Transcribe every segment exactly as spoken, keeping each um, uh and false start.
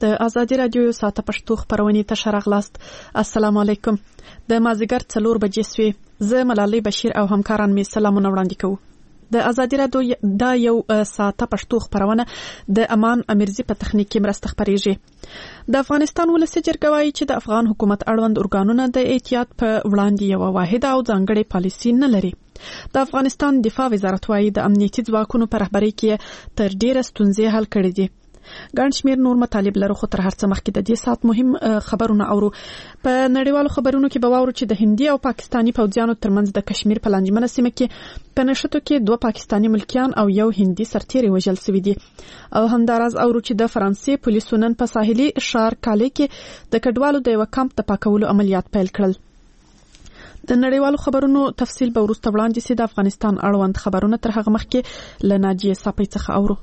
د ازادي رادیو ساعته پښتو خبرونه ته شراغلاست. السلام علیکم. د مازیګر څلور بجې سوې. زه ملالۍ بشیر او همکاران می سلامونه وړاندې کوو. د ازادي رادیو دا یو ساعته پښتو خبرونه د امان امیرزي په تخنیکی مرسته خبريږي. د افغانستان ولسی جرګه وايي چې د افغان حکومت اړوند ارګانونه د احتیاط په وړاندې یو واحده او ځانګړې پالیسي نه لري. د افغانستان دفاع وزارت وايي د امنیتي ځواکونو په رهبرۍ کې تر ډیره ستونزې حل کړې دي. ګڼ شمېر نور مطالب لرو، خو تر هر څه مخکې د دې سات مهم خبرونه اورو. په نړیوالو خبرونو کې به واورو چې د هندي او پاکستاني پوځیانو ترمنځ د کشمیر په لانجمنه سیمه کې په نښتو کې دوه پاکستاني ملکیان او یو هندي سرتیری وژل شوي دي. او همداراز اورو چې د فرانسې پولیسو نن په ساحلي ښار کالي کې د کډوالو د یو کمپ د پاکولو عملیات پیل کړل. د نړیوالو خبرونو تفصیل به وروسته وړاندې سي. د افغانستان اړوند خبرونه تر هغه مخکې له ناجیه صافی څخه اورو.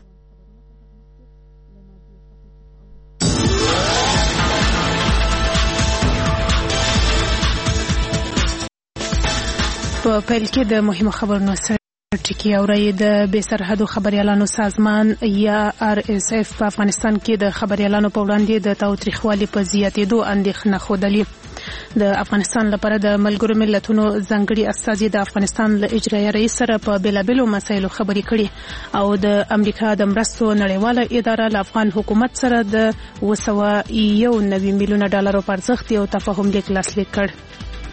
په پیل کې د مهمو خبرونو سره ټکی اوري. د بې سرحدو خبريالانو سازمان یا آر اس اف په افغانستان کې د خبريالانو په وړاندې د تاوتریخوالي په زیاتېدو اندېښنه خوده. د افغانستان لپاره د ملګرو ملتونو ځانګړي استازي د افغانستان له اجرایي رئیس سره په بیلابېلو مسایلو خبرې کړي او د امریکا د مرستو نړیواله اداره له افغان حکومت سره د اوه سوه یو نوي میلیونه ډالرو په ارزښت یو تفاهم لیک لاسلیک کړ.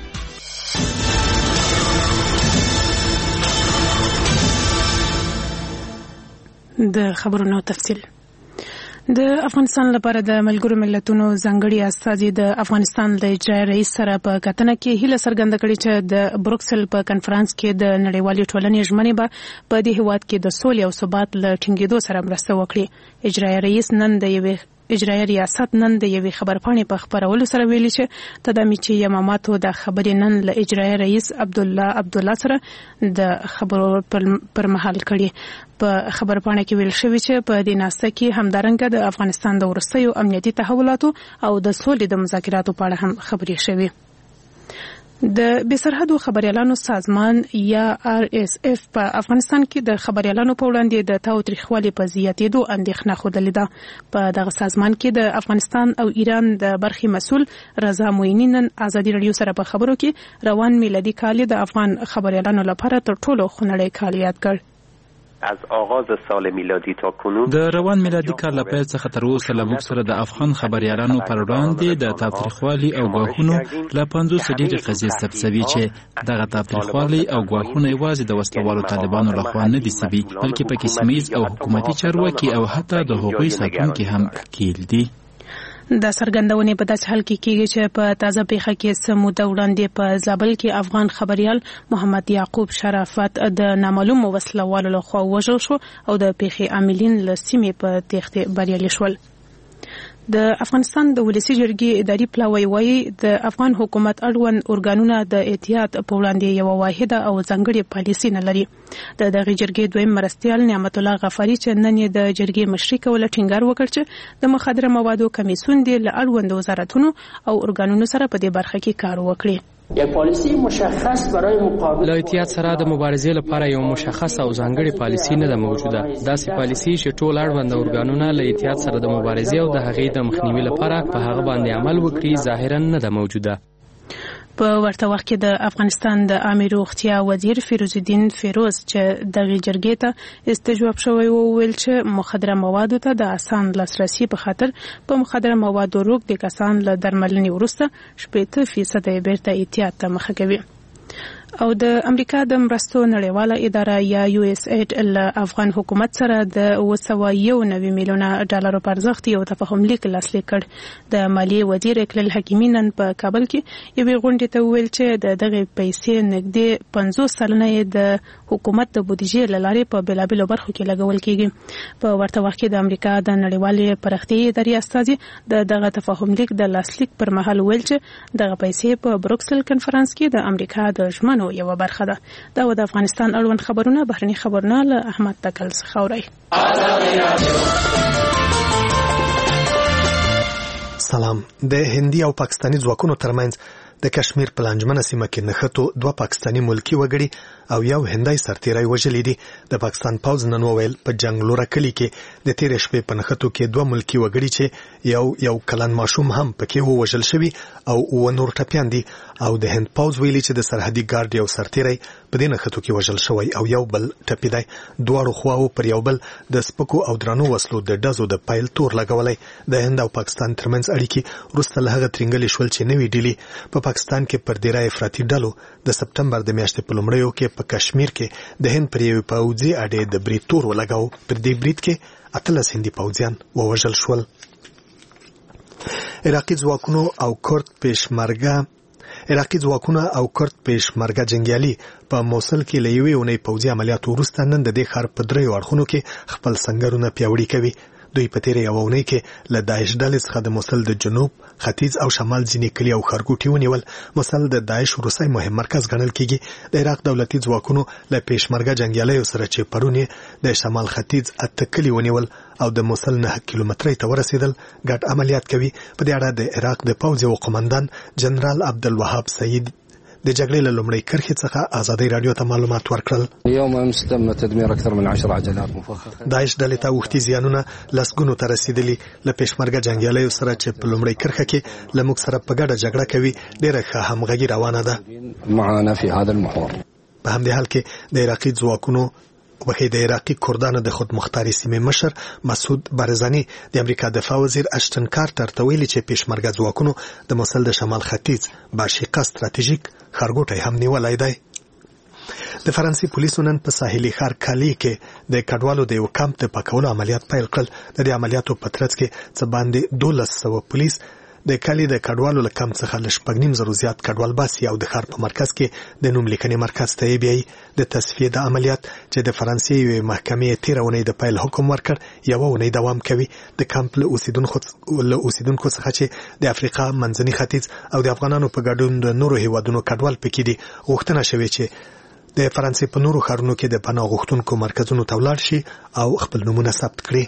د خبرونو تفصیل. د افغانستان لپاره د ملګرو ملتونو ځانګړي استازي د افغانستان د اجرایي رئیس سره په کتنه کې هیله څرګنده کړې چې د بروکسل په کنفرانس کې د نړیوالې ټولنې ژمنې به په دې هیواد کې د سولې او ثبات له ټینګېدو سره مرسته وکړي. اجرایي رئیس نن د یوې اجرایي ریاست نن د یوې خبرپاڼې په خبرولو سره ویلي چې تدامي چې یماماتو د خبرې نن له اجرایي رئیس عبدالله عبدالله سره د خبرو پر مهال کړي. په خبرپاڼه کې ویل شوی چې په دې ناسته کې همدارنګه د افغانستان د وروستیو امنیتي تحولاتو او د سولې د مذاکراتو په اړه هم خبرې شوي. د بې سرحدو خبريالانو سازمان یا آر اس اف په افغانستان کې د خبريالانو په وړاندې د تاوتریخوالي په زیاتېدو اندېښنه ښودلې ده. په دغه سازمان کې د افغانستان او ایران د برخې مسؤل رضا موینی نن ازادي رادیو سره په خبرو کې روان میلادي کال د افغان خبريالانو لپاره تر ټولو خونړی کال یاد کړ. از آغاز سال میلادی تا کنون د روان میلادي کال له پیل څخه تر اوسه له موږ سره د افغان خبريالانو پر وړاندې د تاوتریخوالي او ګواښونو له پنځوس ډېرې قضیې ثبت شوي چې دغه تاوتریخوالي او ګواښونه یوازې د وسلوالو طالبانو لخوا نه دي شوي، بلکې پکې سیمه ییز او حکومتي چارواکي او حتی د هغوی ساتونکي هم ښکیل دي. د سرګندونې په داسې حال کې کېږي چې په تازه پیښه کې څه موده وړاندې په زابل کې افغان خبريال محمد یعقوب شرافت د نامعلومو وسلوالو لخوا وژل شو او د پیښې عاملین له سیمې په تېښتې بریالي شول. د افغانستان د ولسی جرګې اداري پلاوی وايي د افغان حکومت اړوند ارګانونه د احتیاط په وړاندې یو واحده او ځانګړې پالیسي نه لري. د دغه جرګې دویم مرستیال نعمت الله غفاری چې نن د جرګې مشري کوله ټینګار وکړ چې د مخدره موادو کمیسیون د اړوند وزارتونو او ارګانونو سره په دې برخه کې کار وکړي. یک پالیسی مشخص برای مقابله له احتیاط سره د مبارزې لپاره یو مشخص او ځانګړې پالیسی نه ده موجوده. داسې پالیسی چې ټول اړوند ارګانونه له احتیاط سره د مبارزې او د هغې د مخنیوي لپاره په هغه باندې عمل وکړي ظاهرا نه ده موجوده. په ورته وخت کې د افغانستان د عامه روغتیا وزیر فیروز الدین فیروز چې دغه جرګې ته استجواب شوی وو ویل چې مخدره موادو ته د آسان لاسرسي په خاطر په مخدره موادو روغ د کسان له درملنې وروسته شپږ فیصد بیرته احتیاط ته مخه کوي. او د امریکا د مرستو نړیواله اداره یا یو اس ایډ له افغان حکومت سره د اوه سوه یو نوي میلیونه ډالرو په ارزښت یو تفاهم لیک لاسلیک کړ. د مالیې وزیر اکلل حکیمي نن په کابل کې یوې غونډې ته وویل چې د دغه پیسې نږدې پنځوس سلنه یې د حکومت د بودیجې له لارې په بېلابېلو برخو کې لګول کېږي. په ورته وخت کې د امریکا د نړیوالې پراختیایي ادارې استازي د دغه تفاهم لیک د لاسلیک پر مهال ویل چې دغه پیسې په بروکسل کنفرانس کې د امریکا د ژمنو یو برخه ده. دا و د افغانستان اړوند خبرونه. بهرني خبرونه له احمد تکل څخه اورئ. سلام. د هندي او پاکستاني ځواکونو ترمنځ د کشمیر په لانجمنه سیمه کې نښتو دوه پاکستاني ملکی وګړي او یو هندای سرتیری وژلی دي. د پاکستان پوځ نن وویل په جنگلوره کلی کې د تیر شپې په نښتو کې دوه ملکی وګړي چې یو یو کلن ماشوم هم پکې ووژل شوی او و نور ټپیان دي. او د هند پوځ ویلي چې د سرحدي ګارد یو سرتیری په دې نښتو کې وژل شوی او یو بل ټپي دی. دواړو خواو پر یو بل د سپکو او درنو وسلو د ډزو د پایل تور لګولی. د هند او پاکستان ترمنځ اړیکې وروسته له هغه ترینګلې شول چې نوې ډیلي په پاکستان کې پر ډیری افراطي ډلو د سپتمبر د میاشتې په لومړیو کې په کشمیر کې د هند پر یوې پوځي اډې د برید تور ولګاو. پر دې برید کې اتلس هندي پوځیان ووژل شول. عراقي ځواکونو او کرد پېشمرګه عراقي ځواکونه او کرد پېشمرګه جنګیالي په موصل کې له یوې اونۍ پوځي عملیاتو وروسته نن د دې ښار په دریو اړخونو کې خپل سنګرونه پیاوړي کوي. دوی په تیره یوه اونۍ کې له داعش ډلې څخه د موصل د جنوب، ختیځ او شمال ځینې کلي او ښارګوټي ونیول. موصل د داعش وروستی مهم مرکز ګڼل کیږي. د عراق دولتي ځواکونو له پېشمرګه جنګیالیو سره چې پرون یې د شمال ختیځ اته کلي ونیول او د موصل نه کیلومترۍ ته ورسېدل، ګډ عملیات کوي. په دې اړه د عراق د پوځ یو قومندان جنرال عبدالوهاب سعید د جګړې له لومړۍ کرښې څخه ازادۍ راډیو ته معلومات ورکړل. اليوم امس تم تدمير اكثر من عشر عجلات مفخخه. داعش ډلې ته اوښتي زیانونه لسګونو ته رسېدلي. له پېشمرګه جنګیالیو سره چې په لومړۍ کرښه کې له موږ سره په ګډه جګړه کوي ډېره ښه همغږي روانه ده. معنا في هذا المحور. په همدې حال کې د عراقي ځواکونو وحید عراقي کردانو د خود مختاري سیمې مشر مسعود بارزاني د امریکا دفاع وزیر اشتن کارټر ته ویلي چې پېشمرګه ځواکونو د موصل د شمال ختیځ باشقه ستراتیژیک ښارګوټی هم نیولی دی. د فرانسې پولیسو نن په ساحلي ښار کالی کې د کډوالو د یو کمپ د پاکولو عملیات پیل کړل. د دې عملیاتو په ترڅ کې څه باندې دولس سوه پولیس د کالي د کډوالو له کمپ څخه له شپږ نیم زرو زیات کډوال باسي او د ښار په مرکز کې د نوم لیکنې مرکز ته یې بیایي. د تصفیې د عملیات چې د فرانسې یوې محکمې تېره اونۍ د پیل حکم ورکړ یوه اونۍ دوام کوي. د کمپ له اوسیدونکو له اوسیدونکو څخه چې د افریقا منځني ختیځ او د افغانانو په ګډون د نورو هیوادونو کډوال پکې دي، غوښتنه شوې چې د فرانسې په نورو ښارونو کې د پناه غوښتونکو مرکزونو ته ولاړ شي او خپل نومونه ثبت کړي.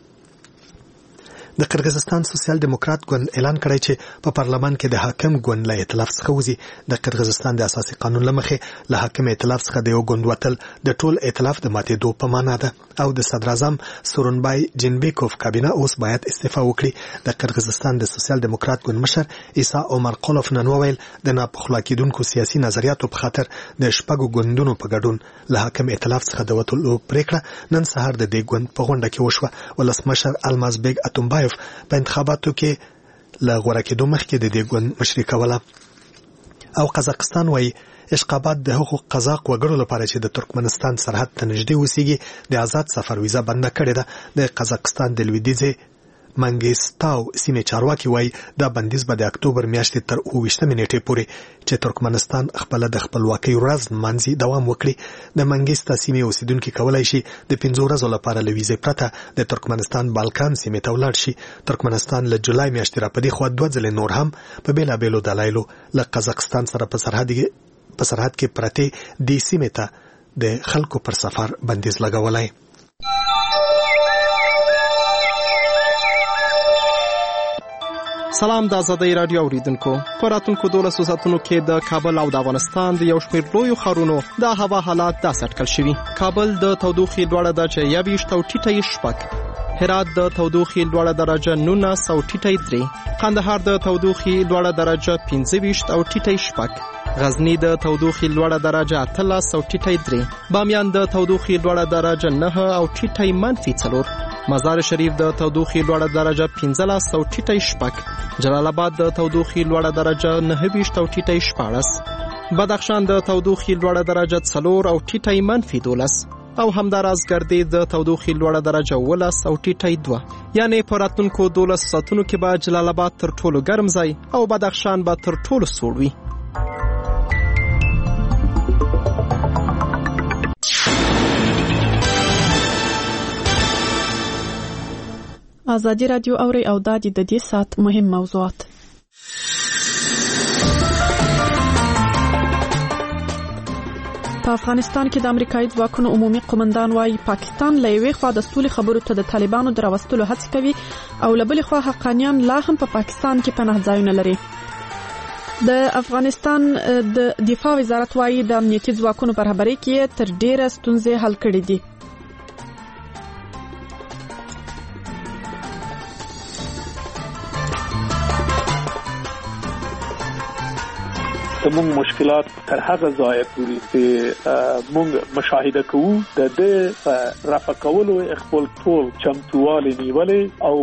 د قرغیزستان سوسیال دیموکرات ګوند اعلان کړی چې په پارلمان کې د حاکم ګوند له ائتلاف څخه وځي. د قرغیزستان د اساسي قانون له مخې له حاکم ائتلاف څخه د یو ګوند وتل د ټول ائتلاف د ماتېدو په معنا ده او د صدر اعظم سورونبای جینبیکوف کابینه اوس باید استعفا وکړي. د قرغیزستان د سوسیال دیموکرات ګوند مشر عیسی عمر قلوف نن وویل د ناپخلا کېدونکو سیاسي نظریاتو په خاطر د شپږو ګوندونو په ګډون له حاکم ائتلاف څخه د وتلو پرېکړه نن سهار د دې ګوند په غونډه کې وشوه. ولسمشر الماز بیگ اتومبایف په انتخاباتو کې له غوره کېدو مخکې د دې ګوند مشري کوله. او قزاقستان وایي اشقابات د هغو قزاق وګړو لپاره چې د ترکمنستان سرحد ته نږدې اوسېږي د آزاد سفر ویزه بنده کړې ده. د قزاقستان د لویدیځې منګیستاو سیمې چارواکي وایي دا بندیز به د اکتوبر میاشتې تر اوه ویشتمې نیټې پورې چې ترکمنستان خپله د خپلواکۍ ورځ نمانځي دوام وکړي. د منګیستا سیمې اوسیدونکي کولی شي د پنځو ورځو لپاره له ویزې پرته د ترکمنستان بالکان سیمې ته ولاړ شي. ترکمنستان له جولای میاشتې را په دې خوا دوه ځلې نور هم په بېلابېلو دلایلو له قزاقستان سره په سرحد په سرحد کې پرتې دې سیمې ته د خلکو پر سفر بندیز لګولی. سلام د آزادۍ راډیو اوریدونکو. په راتلونکو دولسو ساعتونو کې د کابل او د افغانستان د یو شمېر لویو ښارونو د هوا حالات داسې اټکل شوي. کابل د تودوخې لوړه درجه یوویشت او ټیټه یې شپږ، هرات د تودوخې لوړه درجه نولس او ټیټه یې درې، قندهار د تودوخې لوړه درجه پنځه ویشت او ټیټه یې شپږ، غزنی د تودوخې لوړه درجه اتلس او ټیټه یې درې، بامیان د تودوخې لوړه درجه نهه او ټیټه یې منفي څلور، مزار شریف د تودوخې لوړه درجه پنځلس او ټیټه یې شپږ، جلال آباد د تودوخې لوړه درجه نهه ویشت او ټیټه یې شپاړس، بدخشان د تودوخې لوړه درجه څلور او ټیټه یې منفي دولس، او همداراز ګردې د تودوخې لوړه درجه ولس او ټیټه یې دوه. یعنې په راتلونکو دولسو ساعتونو کې به جلال آباد تر ټولو ګرم ځای او بدخشان به تر ټولو سوړ وي. ازادي رادیو اوري او دادی د دې سات مهم موضوعات. په افغانستان کې د امریکایي ځواکونو عمومي قومندان وايي پاکستان له یوې خوا د سولې خبرو ته د طالبانو د راوستلو هڅې کوي او له بلې خوا حقانیان لا هم په پا پاکستان کې پناه ځایونه لري. د افغانستان د دفاع وزارت وايي د امنیتي ځواکونو په رهبرۍ کې تر ډیره ستونزې حل کړې دي. زموږ مشکلات تر هغه ځایه پورې چې موږ مشاهده کوو د دې په رفع کولو خپل ټول چمتووالی نیولې او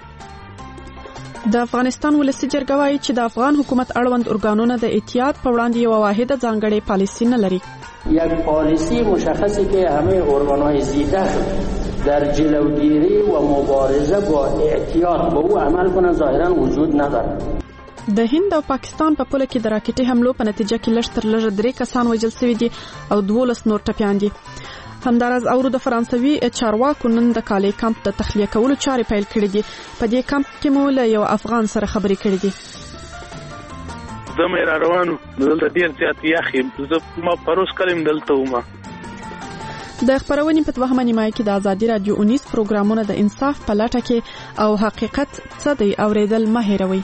د افغانستان ولسی جرګه وايي چې د افغان حکومت اړوند ارګانونه د احتیاط په وړاندې یو واحده ځانګړې پالیسی نه لري. یک پالیسی مشخصی که همه ارگانهای زیده در جلوگیری و مبارزه با احتیاط به او عمل کنند ظاهرا وجود ندارد. د هند او پاکستان په پوله کې د راکټي حملو په نتیجه کې لږ تر لږه درې کسان وژل شوي دي او دولس نور ټپیان دي. همدارز اورو د فرانسوي چارواکو نن د کالي کمپ د تخلیه کولو چارې پیل کړې دي. په دې کمپ کې مو له یو افغان سره خبرې کړې دي. زه مې را روانو دلته ډېر زیات یخ یم، زه ما پروس کلم دلته وم. د خبرونې په دوهمه نیمایي کې د ازادي رادیو اونیس پروګرامونه د انصاف په لټه کې او حقیقت څه دی اوریدل مه هېروئ.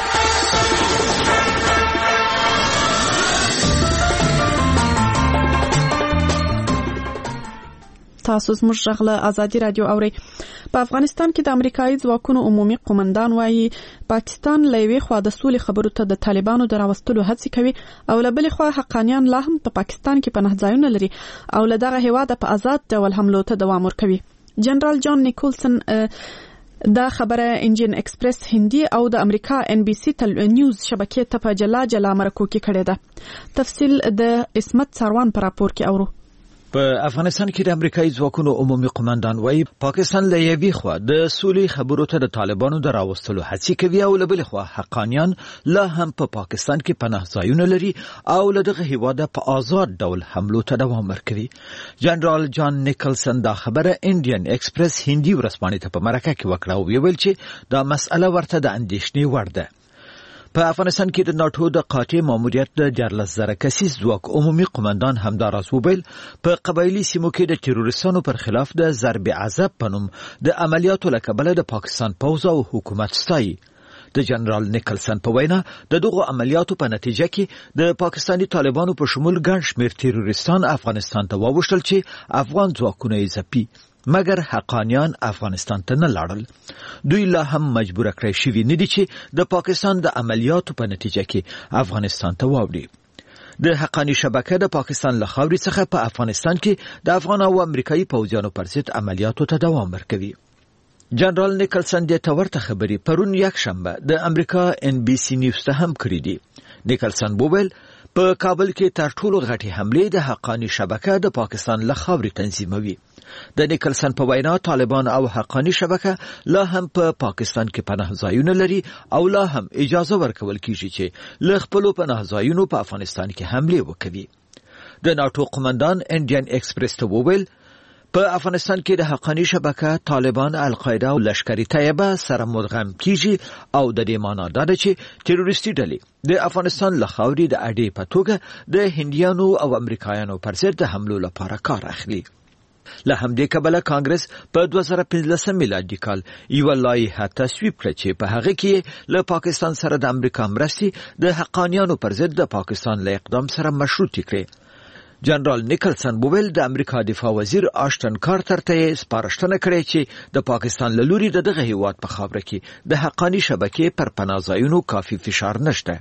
تاسو زموږ غږ ازادي رادیو اورئ. په افغانستان کې د امریکایي ځواکونو عمومي قومندان وايي پاکستان له یوې خوا د سولې خبرو ته د طالبانو د راوستلو هڅې کوي او له بلې خوا حقانیان لا هم په پاکستان کې پناه ځایونه لري او له دغه هیواده په آزاد ډول حملو ته دوام ورکوي. جنرال جان نیکولسن دا خبره انجین ایکسپریس هندي او د امریکا ان بي سي تل نیوز شبکې ته په جلا جلا مرکو کې کړی ده. تفصیل د اسمت سروان پر راپور کې اورو. په افغانستان کې د امریکایي ځواکونو عمومي قومندان وايي پاکستان له یوې خوا د سولې خبرو ته د طالبانو د راوستلو هڅې کوي او له بلې خوا حقانیان لا هم په پاکستان کې پناه ځایونه لري او له دغه هیواده په آزاد ډول حملو ته دوام ورکوي. جنرال جان نیکلسن دا خبره انډین ایکسپریس هندي ورځپاڼې ته په مرکه کې وکړه او ویل چې دا مسأله ورته د اندېښنې وړ ده. په افغانستان کې د ناتو د قاطع ماموریت د دیارلس زره کسیز ځواک عمومي قومندان همداراز وویل په قبایلي سیمو کې د تروریستانو پر خلاف د ضرب عذاب په نوم د عملیاتو له کبله د پاکستان پوځ او حکومت ستایي. د جنرال نیکلسن په وینا د دغو عملیاتو په نتیجه کې د پاکستاني طالبانو په شمول ګڼ شمېر تروریستان افغانستان ته واوښتل چې افغان ځواکونه یې ځپي، مګر حقانیان افغانستان ته نه لاړل. دوی لا هم مجبور کړی شوي نه دي چې د پاکستان د عملیاتو په نتیجه کې افغانستان ته واوړي. د حقانی شبکه د پاکستان له خاورې څخه په افغانستان کې د افغان او امریکایي پوځیانو پر ضد عملیاتو ته دوام ورکوي. جنرال نیکلسن د تورته خبري پرون یک شنبه د امریکا ان بي سي نیوز ته هم کړی دي. نیکلسن وویل په کابل کې تر ټولو غټي حملې د حقانی شبکه د پاکستان له خاورې تنظیموي. د نیکلسن په وینا طالبان او حقانی شبکه لا هم په پا پاکستان کې پناه ځایونه لري او لا هم اجازه ورکول کیږي چې له خپلو پناه ځایونو په افغانستان کې حمله وکړي. د ناتو قومندان انډین ایکسپریس ته وویل په افغانستان کې د حقانی شبکه طالبان، القاعده او لشکري طیبه سره مدغم کیږي او د دې معنی دا ده چې تروریستي ډلې د افغانستان له خاورې د اډې په توګه د هندیانو او امریکایانو پر ضد د حملو لپاره کار اخلي. له همدې کبله کانګرس په دوه زره پنځلسم میلادي کال یوه لایحه تصویب کړه چې په هغه کې له پاکستان سره د امریکا مرستې د حقانیانو پر ضد د پاکستان له اقدام سره مشروطې کړې. جنرال نیکلسن وویل د امریکا دفاع وزیر آشټن کارتر ته یې سپارښتنه کړې چې د پاکستان له لوري د دغه هیواد په خاوره کې د حقانی شبکې پر پناه ځایونو کافي فشار نشته.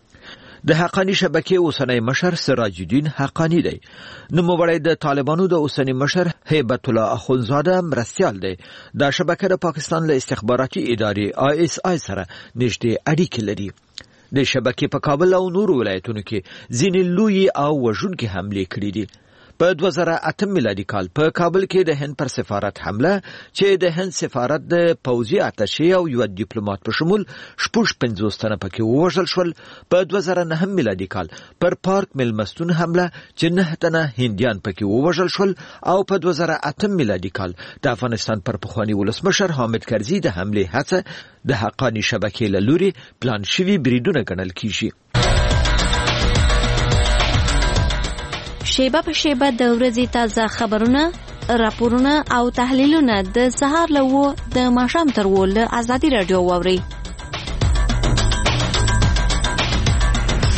د حقانی شبکې اوسنی مشر سراج الدین حقانی دی. نوموړی د طالبانو د اوسنی مشر هیبت الله اخونزاده مرستیال دی. دا شبکه د پاکستان له استخباراتي ادارې آی اس آی سره نږدې اړیکې لري. د شبکې په کابل او نورو ولایتونو کې ځینې لوی او وژونکي حملې کړې دي. په دوه زره اتم میلادي کال په کابل کې د هند پر سفارت حمله چې د هند سفارت د پوځي اتشې او یو ډیپلوماټ په شمول شپږ پنځوس تنه پکې ووژل شول. په دوه زره نهم میلادي کال پر پارک میلمستون حمله چې نه تنه هندیان پکې ووژل شول او په دوه زره اتم میلادي کال د افغانستان پر پخوانی ولسمشر حامد کرزي د حمله هڅه د حقانی شبکې له لوري پلان شوي بریدونه ګڼل کیږي. شیبه په شیبه د ورځې تازه خبرونه، راپورونه او تحلیلونه د سهار له و د ماښام تر و له ازادي رادیو واورئ.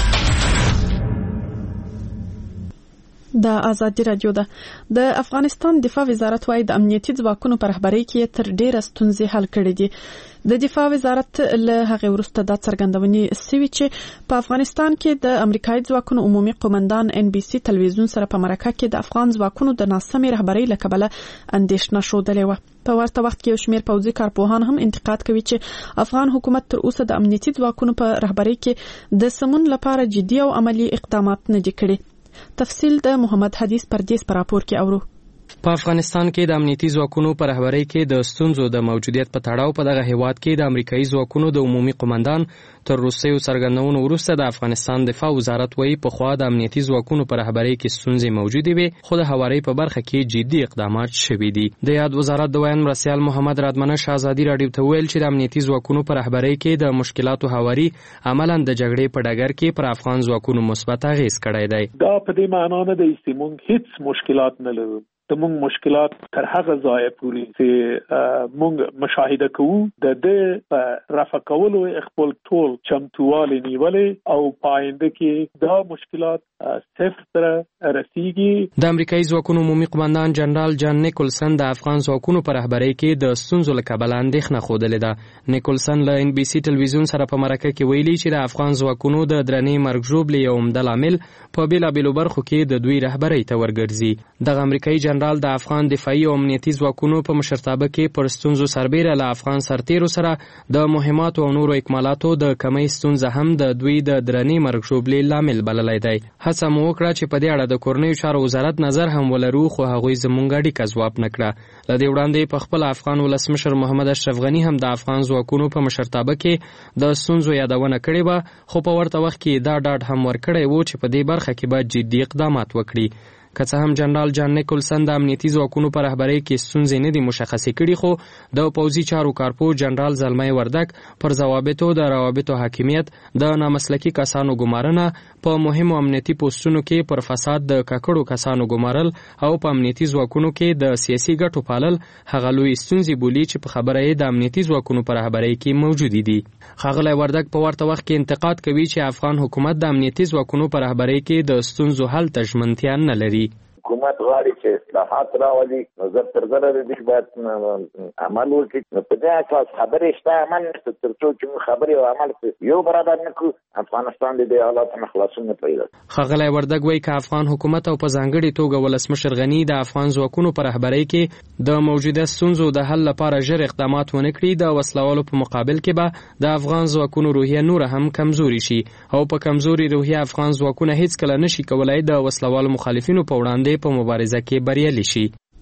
د ازادي رادیو ده. د افغانستان دفاع وزارت وايي د امنیتي ځواکونو په رهبرۍ کې تر ډیره ستونزې حل کړې دي. د دفاع وزارت له هغه وروسته د څرګندونې سوي چې په افغانستان کې د امریکایي ځواکونو عمومي قومندان ان بي سي تلویزیون سره په مرکه کې د افغان ځواکونو د ناسمې رهبرۍ له کبله اندېښنه ښودلې وه. په ورته وخت کې یو شمېر پوځي کارپوهان هم انتقاد کوي چې افغان حکومت تر اوسه د امنیتي ځواکونو په رهبرۍ کې د سمون لپاره جدي او عملی اقدامات نه دي کړي. تفصیل د محمد حدیث پردیس پر راپور کې اورو. په افغانستان کې د امنیتي ځواکونو په رهبرۍ کې د ستونزو د موجودیت په تړاو په دغه هیواد کې د امریکایي ځواکونو د عمومي قومندان تر روسیو څرګندونو وروسته د افغانستان دفاع وزارت وايي په خوا د امنیتي ځواکونو په رهبرۍ کې ستونزې موجودې وي، خو د هوارۍ په برخه کې جدي اقدامات شوي دي. د یاد وزارت د ویان مرسیال محمد رادمنش ازادي راډیو ته ویل چې د امنیتي ځواکونو په رهبرۍ کې د مشکلاتو هواري عملاً د جګړې په ډګر کې پر افغان ځواکونو مثبت اغېز کړی دی. دا په دې معنی نه دی چې موږ هیڅ مشکلات نه لرو. د موږ مشکلات تر هغه ځایه پورې چې موږ مشاهده کوو د دې رفع کولو خپل ټول چمتووالی نیولې او پاینده کې دا مشکلات صفر سره رسیږي. د امریکایي ځواکونو عمومي قومندان جنرال جان نیکولسن د افغان ځواکونو په رهبرۍ کې د ستونزو له کبله اندېښنه ښودلې ده. نیکولسن له ان بي سي تلویزیون سره په مرکه کې ویلي چې د افغان ځواکونو د درنې مرګ ژوبلې یو عمده لامل په بېلابېلو برخو کې د دوی رهبرۍ ته ورګرځي. دغه امریکایي جنرال د افغان دفاعي او امنیتي ځواکونو په مشرتابه کې پر ستونزو سربیره له افغان سرتیرو سره د مهماتو او نورو اکمالاتو د کمی ستونزه هم د دوی د درنې مرګ ژوبلې لامل بللی دی. هڅه مو وکړه چې په دې اړه د کورنیو چارو وزارت نظر هم ولرو، خو هغوی زموږ اړیکه ځواب نه کړه. له دې وړاندې په خپل افغان ولسمشر محمد اشرف غني هم د افغان ځواکونو په مشرتابه کې د ستونزو یادونه کړې وه، خو په ورته وخت کې دا ډاډ هم ورکړی و چې په دې برخه کې باید جدي اقدامات وکړي. که څه هم جنرال جان نیکولسن د امنیتي ځواکونو په رهبرۍ کې ستونزې نه دي مشخصې کړي، خو د پوځي چارو کارپو جنرال زلمی وردک پر ضوابطو د روابطو حاکمیت، د نامسلکي کسانو ګمارنه، په مهمو امنیتي پوسټونو کې پر فساد د ککړو کسانو ګمارل او په امنیتي ځواکونو کې د سیاسي ګټو پالل هغه لوی ستونزې بولي چې په خبره یې د امنیتي ځواکونو په رهبرۍ کې موجودې دي. ښاغلی وردک په ورته وخت کې انتقاد کوي چې افغان حکومت د امنیتي ځواکونو په رهبرۍ کې د ستونزو حل ته ژمنتیا نه لري. حکومت غواړي چې اصلاحات راولي، نو زر تر زره د دې باید عمل وکړي. نو په دې اساس خبرې شته، عمل نشته. تر څو چې موږ خبرې او عمل یو برابر نه کړو، افغانستان د دې حالاتو نه خلاصون نه پیدا. ښاغلی وردګ وایي که افغان حکومت او په ځانګړې توګه ولسمشر غني د افغان ځواکونو په رهبرۍ کې د موجوده ستونزو د حل لپاره ژر اقدامات ونه کړي، د وسلوالو په مقابل کې به د افغان ځواکونو روحیه نوره هم کمزوري شي، او په کمزوري روحیه افغان ځواکونه هیڅکله نشي کولای د وسلوالو مخالفینو په وړاندې په مبارزه کې بریالي شي.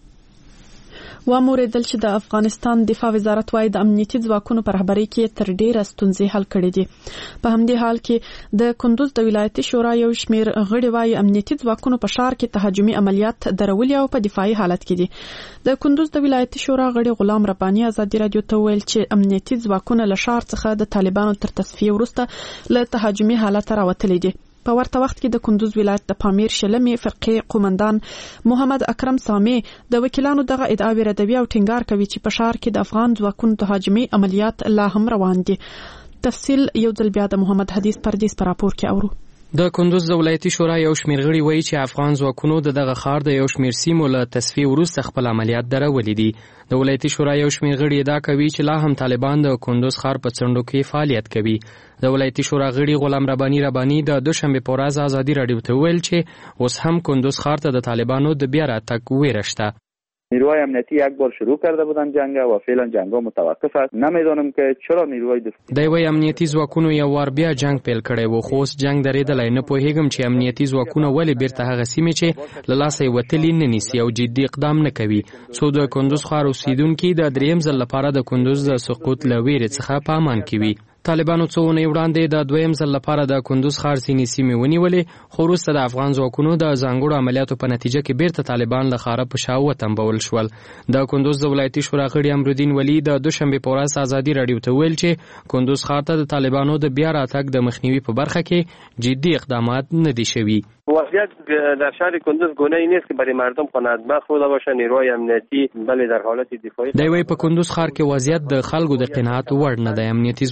واموریدل چې د افغانستان دفاع وزارت وايي د امنیتي ځواکونو په رهبرۍ کې تر ډیره ستونزې حل کړې دي. په همدې حال کې د کندوز د ولایتي شورا یو شمېر غړي وايي امنیتي ځواکونو په ښار کې تهاجمي عملیات درولي او په دفاعي حالت کې دي. د کندوز د ولایتي شورا غړي غلام رباني ازادي راډیو ته ویل چې امنیتي ځواکونه له ښار څخه د طالبانو تر تصفیې وروسته له تهاجمي حالت راوتلي دي. په ورته وخت کې د کندوز ولایت د پامیر شلمې فرقې قومندان محمد اکرم سامي د وکیلانو دغه ادعاوې ردوي او ټینګار کوي چې په ښار کې د افغان ځواکونو تهاجمي عملیات لا هم روان دي. تفصیل یو ځل بیا د محمد حدیث پردیس پر راپور کې اورو. د کندوز د ولایتي شورا یو شمېر غړي وایي چې افغان ځواکونو د دغه ښار د یو شمېر سیمو له تصفیې وروسته خپل عملیات درولي دي. د ولایتي شورا یو شمېر غړي ادعا کوي چې لا هم طالبان د کندوز ښار په څنډو کې فعالیت کوي. د ولایتي شورا غړي غلام رباني رباني د دوشنبه په ورځ ازادي راډیو ته ویل چې اوس هم کندوز ښار ته د طالبانو د بیا راتګ ویره شته. نیروهای امنیتی یک بار شروع کرده بودند جنگ و فعلا جنگ‌ها متوقف است. نمیدونم که چرا نیروهای د وی امنیتی ځواکونو یو وار بیا جنگ پیل کړي وو، خو اوس جنگ درېدلی نه پوهیږم چې امنیتی ځواکونه ولې بیرته هغه سیمې چې له لاسه یې وتلي نه نیسي او جدي اقدام نه کوي. څو د کندوز ښار اوسیدونکي د دریم ځل لپاره د کندوز د سقوط له ویرې څخه په امان کې وي. طالبانو څو اونۍ وړاندې د دویم ځل لپاره د کندوز ښار ځینې سیمې ونیولې، خو وروسته د افغان ځواکونو د ځانګړو عملیاتو په نتیجه کې بیرته طالبان له ښاره په شا وتمبول شول. د کندوز د ولایتي شورا غړي امرالدین ولی د دوشنبې په ورځ ازادي راډیو ته ویل چې کندوز ښار ته د طالبانو د بیا راتګ د مخنیوي په برخه کې جدي اقدامات نه دي شوي. وضعیت در شهر کندوز گونه‌ای نیست که برای مردم قناعتبخش بوده باشه. نیروهای امنیتی بله در حالت دفاعی دی وی په کندوز ښار کې وضعیت د خلکو د قناعت وړ نه دی. امنیتي ځواکونه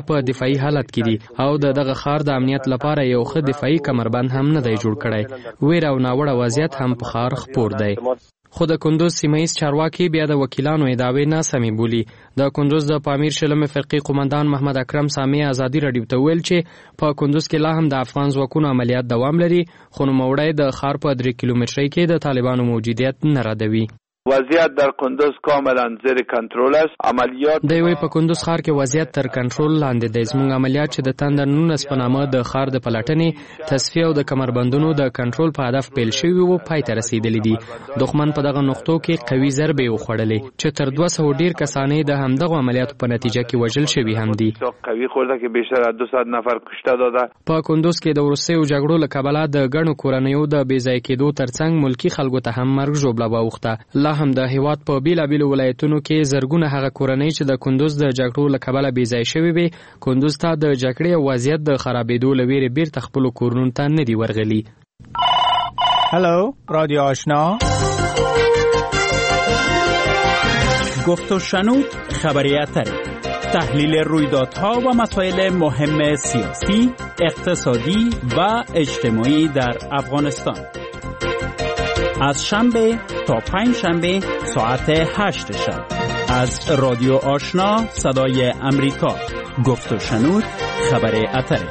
ښار په دفاعي حالت کې دي او د دغه ښار د امنیت لپاره یو ښه دفاعي کمربند هم نه دی جوړ کړی. ویر او ناوړه وضعیت هم په ښار خپور دی. خو د کندوز سیمه‌ییز چارواکي بیا د وکیلانو ادعاوې ناسمې بولي. د کندوز د پامیر شلمې فرقې قومندان محمد اکرم سامي ازادي راډیو ته ویل چې په کندوز کې لا هم د افغان ځواکونو عملیات دوام لري، خو نوموړی د ښار په درې کیلومترۍ کې د طالبانو موجودیت نه ردوي. وضعیت در کندوز کاملا زیر کنترل است. عملیات د وی په کندوز ښار کې وضعیت تر کنټرول لاندې دی. زموږ عملیات چې د تندر نونس په نامه د ښار د پلټنې، تصفیه او د کمربندونو د کنټرول په هدف پیل شوي وو پای ته رسیدلی دي. دښمن په دغه نقطو کې قوي ضربې وخوړلې چې تر دوه سوه ډیر کسانې د همدغه عملیاتو په نتیجه کې وژل شوي هم دي. قوي خورده کې بیشتر از دویست نفر کشته داده. په کندوز کې د وروستیو جګړو له کبله د ګڼو کورنیو د بې ځای کېدو ترڅنګ ملکي خلکو ته هم مرګ ژوبله واوښته. لا هم د هیواد په بیلابیلو ولایتونو کې زرګونه هغه کورنۍ چې د کندوز د جګړو له کبله بې ځای شوي وي، کندوز ته د جګړې او وضعیت د خرابېدو له ویرې بیرته خپلو کورونو ته نه دي ورغلي. هلو رادیو آشنا، گفت و شنود خبری اتر، تحلیل رویدادها و مسائل مهم سیاسی، اقتصادی و اجتماعی در افغانستان. از شنبه تا پنج شنبه ساعت هشت شب از رادیو آشنا صدای امریکا. گفت و شنود خبر اتر.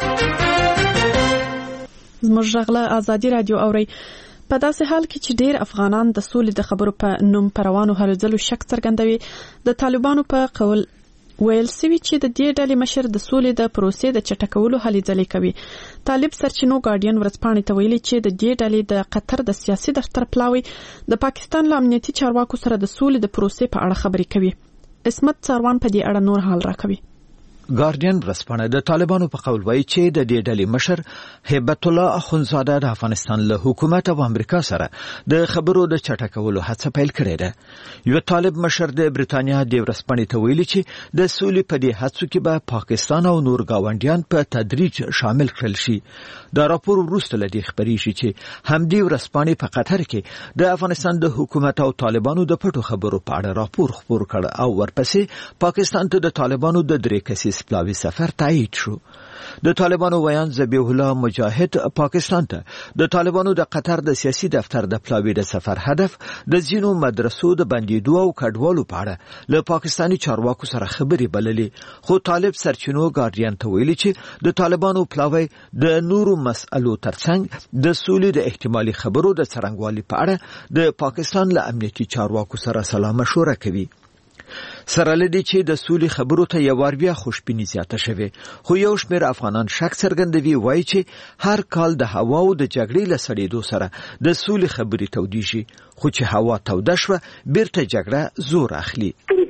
زموږ غږ له ازادي رادیو اوري. په داسې حال کې چې ډیر افغانان د سولې د خبرو په نوم پر روانو هلو ځلو شک څرګندوي، د طالبانو په قول ویل سوي چې د دې ډلې مشر د سولې د پروسې د چټکولو هلې ځلې کوي. طالب سرچینو ګارډین ورځپاڼې ته ویلي چې د دې ډلې د قطر د سیاسي دفتر پلاوی د پاکستان له امنیتي چارواکو سره د سولې د پروسې په اړه خبرې کوي. اسمت څاروان په دې اړه نور حال راکوي. ګارډین ورځپاڼه د طالبانو په قول وایي چې د دې ډلې مشر هیبت الله اخونزاده د افغانستان له حکومت او امریکا سره د خبرو د چټکولو هڅه پیل کړې ده. یو طالب مشر د بریتانیا د ورځپاڼې ته ویلي چې د سولې په دې هڅو کې به پاکستان او نور گاونډیان په تدریج شامل کړل شي. دا راپور وروسته له دې خبرې شي چې همدې ورځپاڼې په قطر کې د افغانستان د حکومت او طالبانو د پټو خبرو په اړه راپور خپور کړ او ورپسې پاکستان ته د طالبانو د درې کسیز پلاوی سفر تایید شو. د طالبانو ویان ذبیح الله مجاهد پاکستان ته د طالبانو د قطر د سیاسي دفتر د پلاوی د سفر هدف د ځینو مدرسو د بندیدو او کډوالو په اړه له پاکستاني چارواکو سره خبرې بللې. خو طالب سرچینو ګارډین ته ویلي چې د طالبانو پلاوی د نورو مسألو ترڅنګ د سولې د احتمالي خبرو د څرنګوالي په اړه د پاکستان له امنیتي چارواکو سره سلا مشوره کوي. سره لدی چې د سولې خبرو ته یو ور بیا خوشبیني زیاته شوه، خو یو شمېر افغانان شک څرګندوي، وایي چې هر کال د هوا او د جګړې له سړېدو سره د سولې خبرې تودېږي، خو چې هوا توده شوه بیرته جګړه زور اخلي.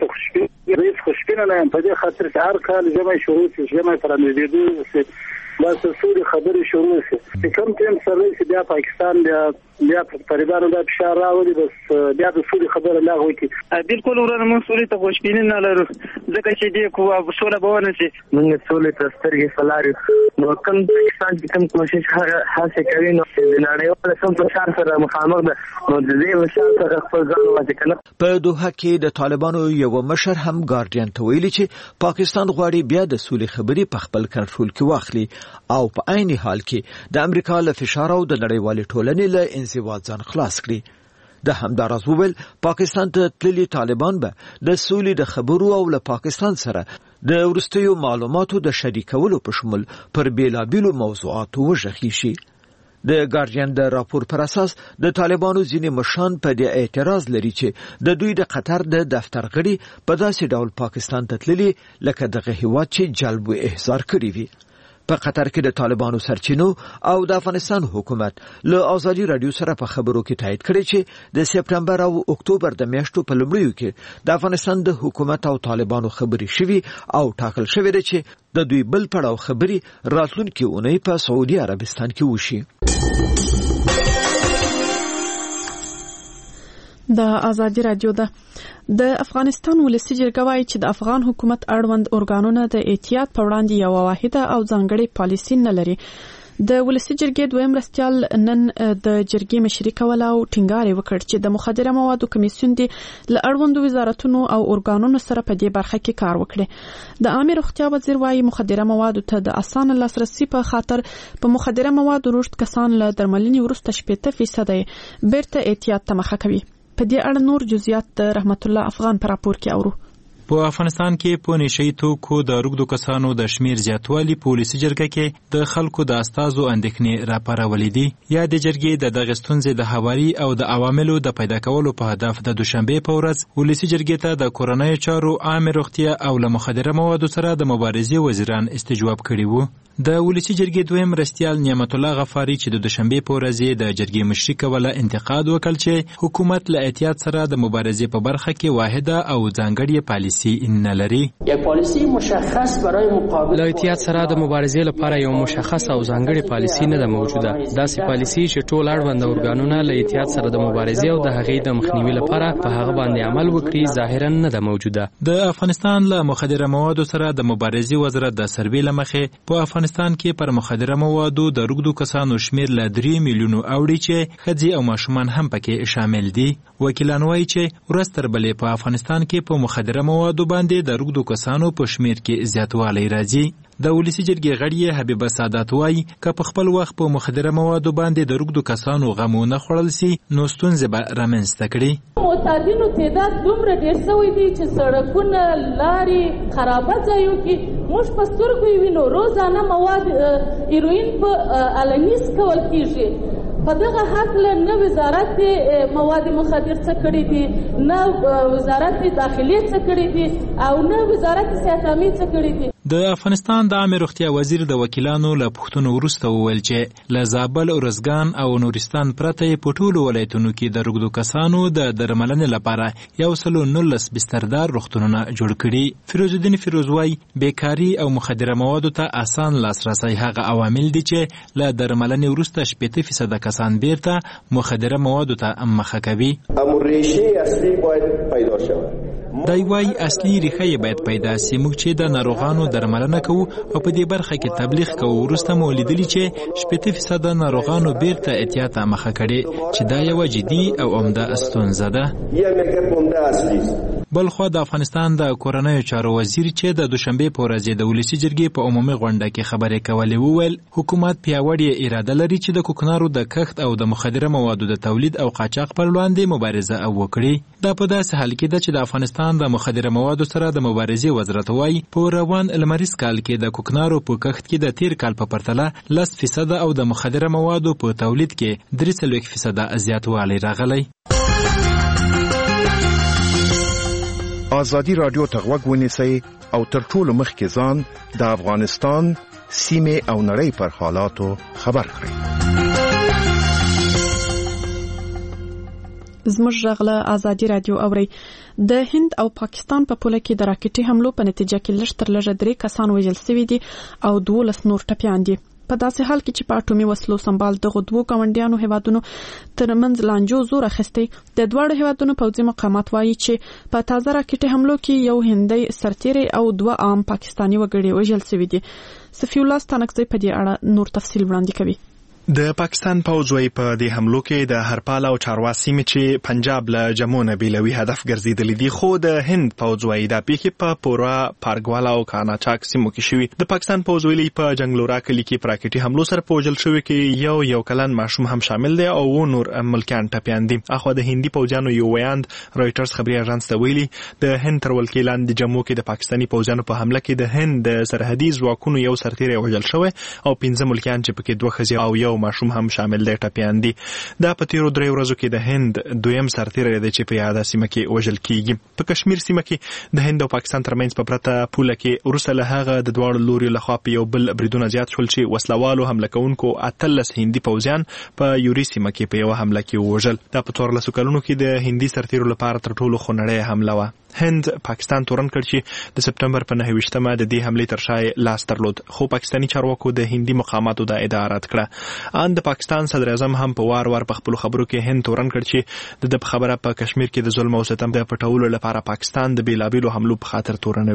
خوشبینه نه یم په دې خاطر چې هر کال ژمی شروع شي، ژمی تر رانږدېدو شي، بس سولې خبرې شروع شي. چې کوم ټیم سره چې بیا پاکستان بیا بیا طالبانو دا فشار راولي، بس بیا د سولې خبره لغوه کړي. بالکل ورته موږ سولې ته خوشبیني نه لرو، ځکه چې دې کو سوله به ونه شي. موږ سولې ته سترګې فلارو، نو کوم پاکستان چې کوم کوشش هڅه کوي نو د نړیوال سم فشار سره مخامخ ده، نو د دې فشار سره خپل ځان واچي کنه. په دوحه کې د طالبانو یو مشر هم ګارډین ته ویلي چې پاکستان غواړي بیا د سولې خبرې په خپل کنټرول کې واخلي او په عین حال کې د امریکا له فشار او د نړیوال ټولنې له انزوا ځان خلاص کړي. د همداراز وویل پاکستان ته تللي طالبان به د سولې د خبرو او له پاکستان سره د وروستیو معلوماتو د شریکولو په شمول پر بیلابیلو موضوعاتو وژغي شي. د ګارډین د راپور پر اساس د طالبانو ځینې مشران په دې اعتراض لري چې د دوی د قطر د دفتر غړي په داسې ډول پاکستان ته تللي لکه دغه هیواد چې جلب و احضار کړی وي. په قطر کې د طالبانو سرچینو او د افغانستان حکومت له ازادي رادیو سره په خبرو کې تایید کړی چې د سپټمبر او اکتوبر د میاشتو په لومړیو کې د افغانستان د حکومت او طالبانو خبرې شوي او ټاکل شوی دی چې د دوی بل پړاو خبرې راتلونکي اونۍ په سعودي عربستان کې وشي. د ازادي رادیو ده د افغانستان ولسی جرګه وايي چې د افغان حکومت اړوند ارګانونه د احتیاط په وړاندې یو واحده او ځانګړې پالیسي نه لري. د ولسی جرګې دویم مرستیال نن د جرګې مشري کوله او ټینګار وکړ چې د مخدره موادو کمیسیون دی له اړوندو وزارتونو او ارګانونو سره په دې برخه کې کار وکړي. د عامه روغتیا وزیر وايي مخدره موادو ته د اسانه لاسرسي په خاطر په مخدره موادو رشد کسان له درملنې وروسته شپږ فیصد بیرته احتیاط ته مخه کوي. په دې اړه نور جزئیات د رحمت الله افغان پر راپور کې اورو. په افغانستان کې په نشئی توکو د روږدو کسانو د شمیر زیاتوالی په ولسی جرګه کې د خلکو د استازو اندېښنې راپارولې دي. یا د جرګې د دغه ستونزې د هواري او د عواملو د پیدا کولو په هدف د دوشنبه په ورځ ولسی جرګې ته د کورنۍ چارو عامه روغتیا او له مخدره موادو سره د مبارزې وزیران استجواب کړي وو. د ولسی جرګې دویم مرستیال نعمت الله غفاری چې د دوشنبه په ورځ د جرګې مشري کوله انتقاد وکړ چې حکومت له احتیاط سره د مبارزې په برخه کې واحده او ځانګړې پالیسي نه لري. یک پالیسی مشخص برای مقابله له احتیاط سره د مبارزې لپاره یو مشخص او ځانګړې پالیسي نه ده موجوده. داسې پالیسي چې ټول اړوند ارګانونه له احتیاط سره د مبارزې او د هغې د مخنیوي لپاره په هغه باندې عمل وکړي ظاهرا نه ده موجوده. د افغانستان له مخدره موادو سره د مبارزې وزارت د سروې لمخې په افغانستان کې پر مخدره موادو د روږدو کسانو شمیر له درې میلیونو اوړي چې ښځې او ماشومان هم پکې شامل دي. وکیلان وایي چې ورځ تر بلې په افغانستان کې په مخدره موادو باندې د روږدو کسانو په شمیر کې زیاتوالی راځي. د ولسی جرګې غړي حبیبه سعادت وایي که په خپل وخت په مخدره موادو باندې د روږدو کسانو غمونه خوړل سي نو ستونزې به رامنځته کړي. معتادینو تعداد دومره ډېر شوی دی چې سړکونه لارې خرابه ځایو کې موږ په سترګو یې وینو روزانه مواد هیروین په علني کول کیږي. په دغه هکله نه وزارت مواد مخدر څه کړي دي نه وزارت داخلي څه کړي دي او نه وزارت صحت عامه څه کړي دي. د افغانستان د عامه روغتیا وزیر د وکیلانو له پوښتنو وروسته وویل چې له زابل ارزګان او نورستان پرته په ټولو ولایتونو کې د روږدو کسانو د درملنې لپاره یو سل او نولس بستردار روغتونونه جوړ کړي. فیروز الدین فیروز وایي بیکاري او مخدره موادو ته اسان لاسرسی هغه عوامل دي چې له درملنې وروسته شپږ فیصد کسان بیرته مخدره موادو ته مخه کوي. امر ریشه اصلي باید پیدا شود. دا وایي اصلي ریښه باید پیدا سي. موږ چې د ناروغانو درملنه کوو او په دې برخه کې تبلیغ کوو وروسته مو لیدلي چې شپږ فیصد ناروغانو بیرته احتیاط مخه کړي چې دا یو جدي او عمده ستونزه ده. بلخوا د افغانستان د کورنۍ چارو وزیر چې د دوشنبه په ورځ د ولسی جرګې په عمومي غونډه کې خبرې کولې وویل حکومت پیاوړې اراده لري چې د کوکنارو د کښت او د مخدره موادو د تولید او قاچاق پر وړاندې مبارزه وکړي. دا په داسې حال کې ده چې د افغانستان د مخدره موادو سره د مبارزې وزارت وايي په روان المریز کال کې د کوکنارو په کښت کې د تیر کال په پرتله لس فیصد او د مخدره موادو په تولید کې درې څلوېښت فیصد زیاتوالی راغلی. آزادی رادیو ته غوږ ونیسئ او تر ټولو مخکې ځان د افغانستان سیمې او نړۍ پر حالاتو خبر کړئ. زموږ غږ له آزادي رادیو اوري. د هند او پاکستان په پوله کې د راکټي حملو په نتیجه کې لږ تر لږه درې کسان وژل شوي دي او دولس نور ټپیان دي. په داسې حال کې چې په اټومي وسلو سمبال دغه دوو ګاونډیانو هیوادونو ترمنځ لانجو زور اخیستی. د دواړو هیوادونو پوځي مقامات وایي چې په تازه راکټي حملو کې یو هندي سرتیری او دوه عام پاکستاني وګړي وژل شوي دي. صفی الله ستانکزی په دې اړه نور تفصیل وړاندې کوي. د پاکستان پوځ وايي په دې حملو کې د هرپال او چارواس سیمې چې پنجاب له جموں نه بیلوي هدف ګرځېدلې دي خو د هند پوځ وايي دا پیښې په پورا پارګوالا او کاناچاک سیمو کې شوي. د پاکستان پوځ ویلي په جنگلورا کلي کې په راکټي حملو سره په وژل شوي کې یو یو کلن ماشوم هم شامل دی او نور ملکیان ټپیان دي. اخوا د هندي پوځیانو یو ویاند رويټرز خبري اژانس ته ویلي د هند تر ولکې لاندې جموں کې د پاکستاني پوځیانو په حمله کې د هند د سرحدي ځواکونو یو سرتیری وژل شوی او پنځه ملکیان چې پکې دوه ښځې او یو ماشوم هم شامل دي ټپیان دي. دا په تیرو درې ورځو کې د هند دویم سرتیری دی چې په یاده سیمه کې وژل کیږي. په کشمیر سیمه کې د هند او پاکستان ترمنځ په پرته پوله کې وروسته له هغه د دواړو لوري لخوا په یو بل بریدونه زیات شول چې وسلوالو حمله کوونکو اتلس هندي پوځیان په یوري سیمه کې په یو حمله کې وژل. دا په څوارلسو کلونو کې د هندي سرتیرو لپاره تر ټولو خونړۍ حمله وه. هند پاکستان تورن کړ چې د سپټمبر په نهه ویشتمه د دې حملې تر شا لاس درلود خو پاکستاني چارواکو د هندي مقاماتو د ادعا رد کړه. ان د پاکستان صدر اعظم هم په وار وار په خپل خبرو کې هند تورن کړ چې د خبره په کشمیر کې د ظلم او ستم د پټولو لپاره پاکستان د بیلابیلو حملو په خاطر تورنوي.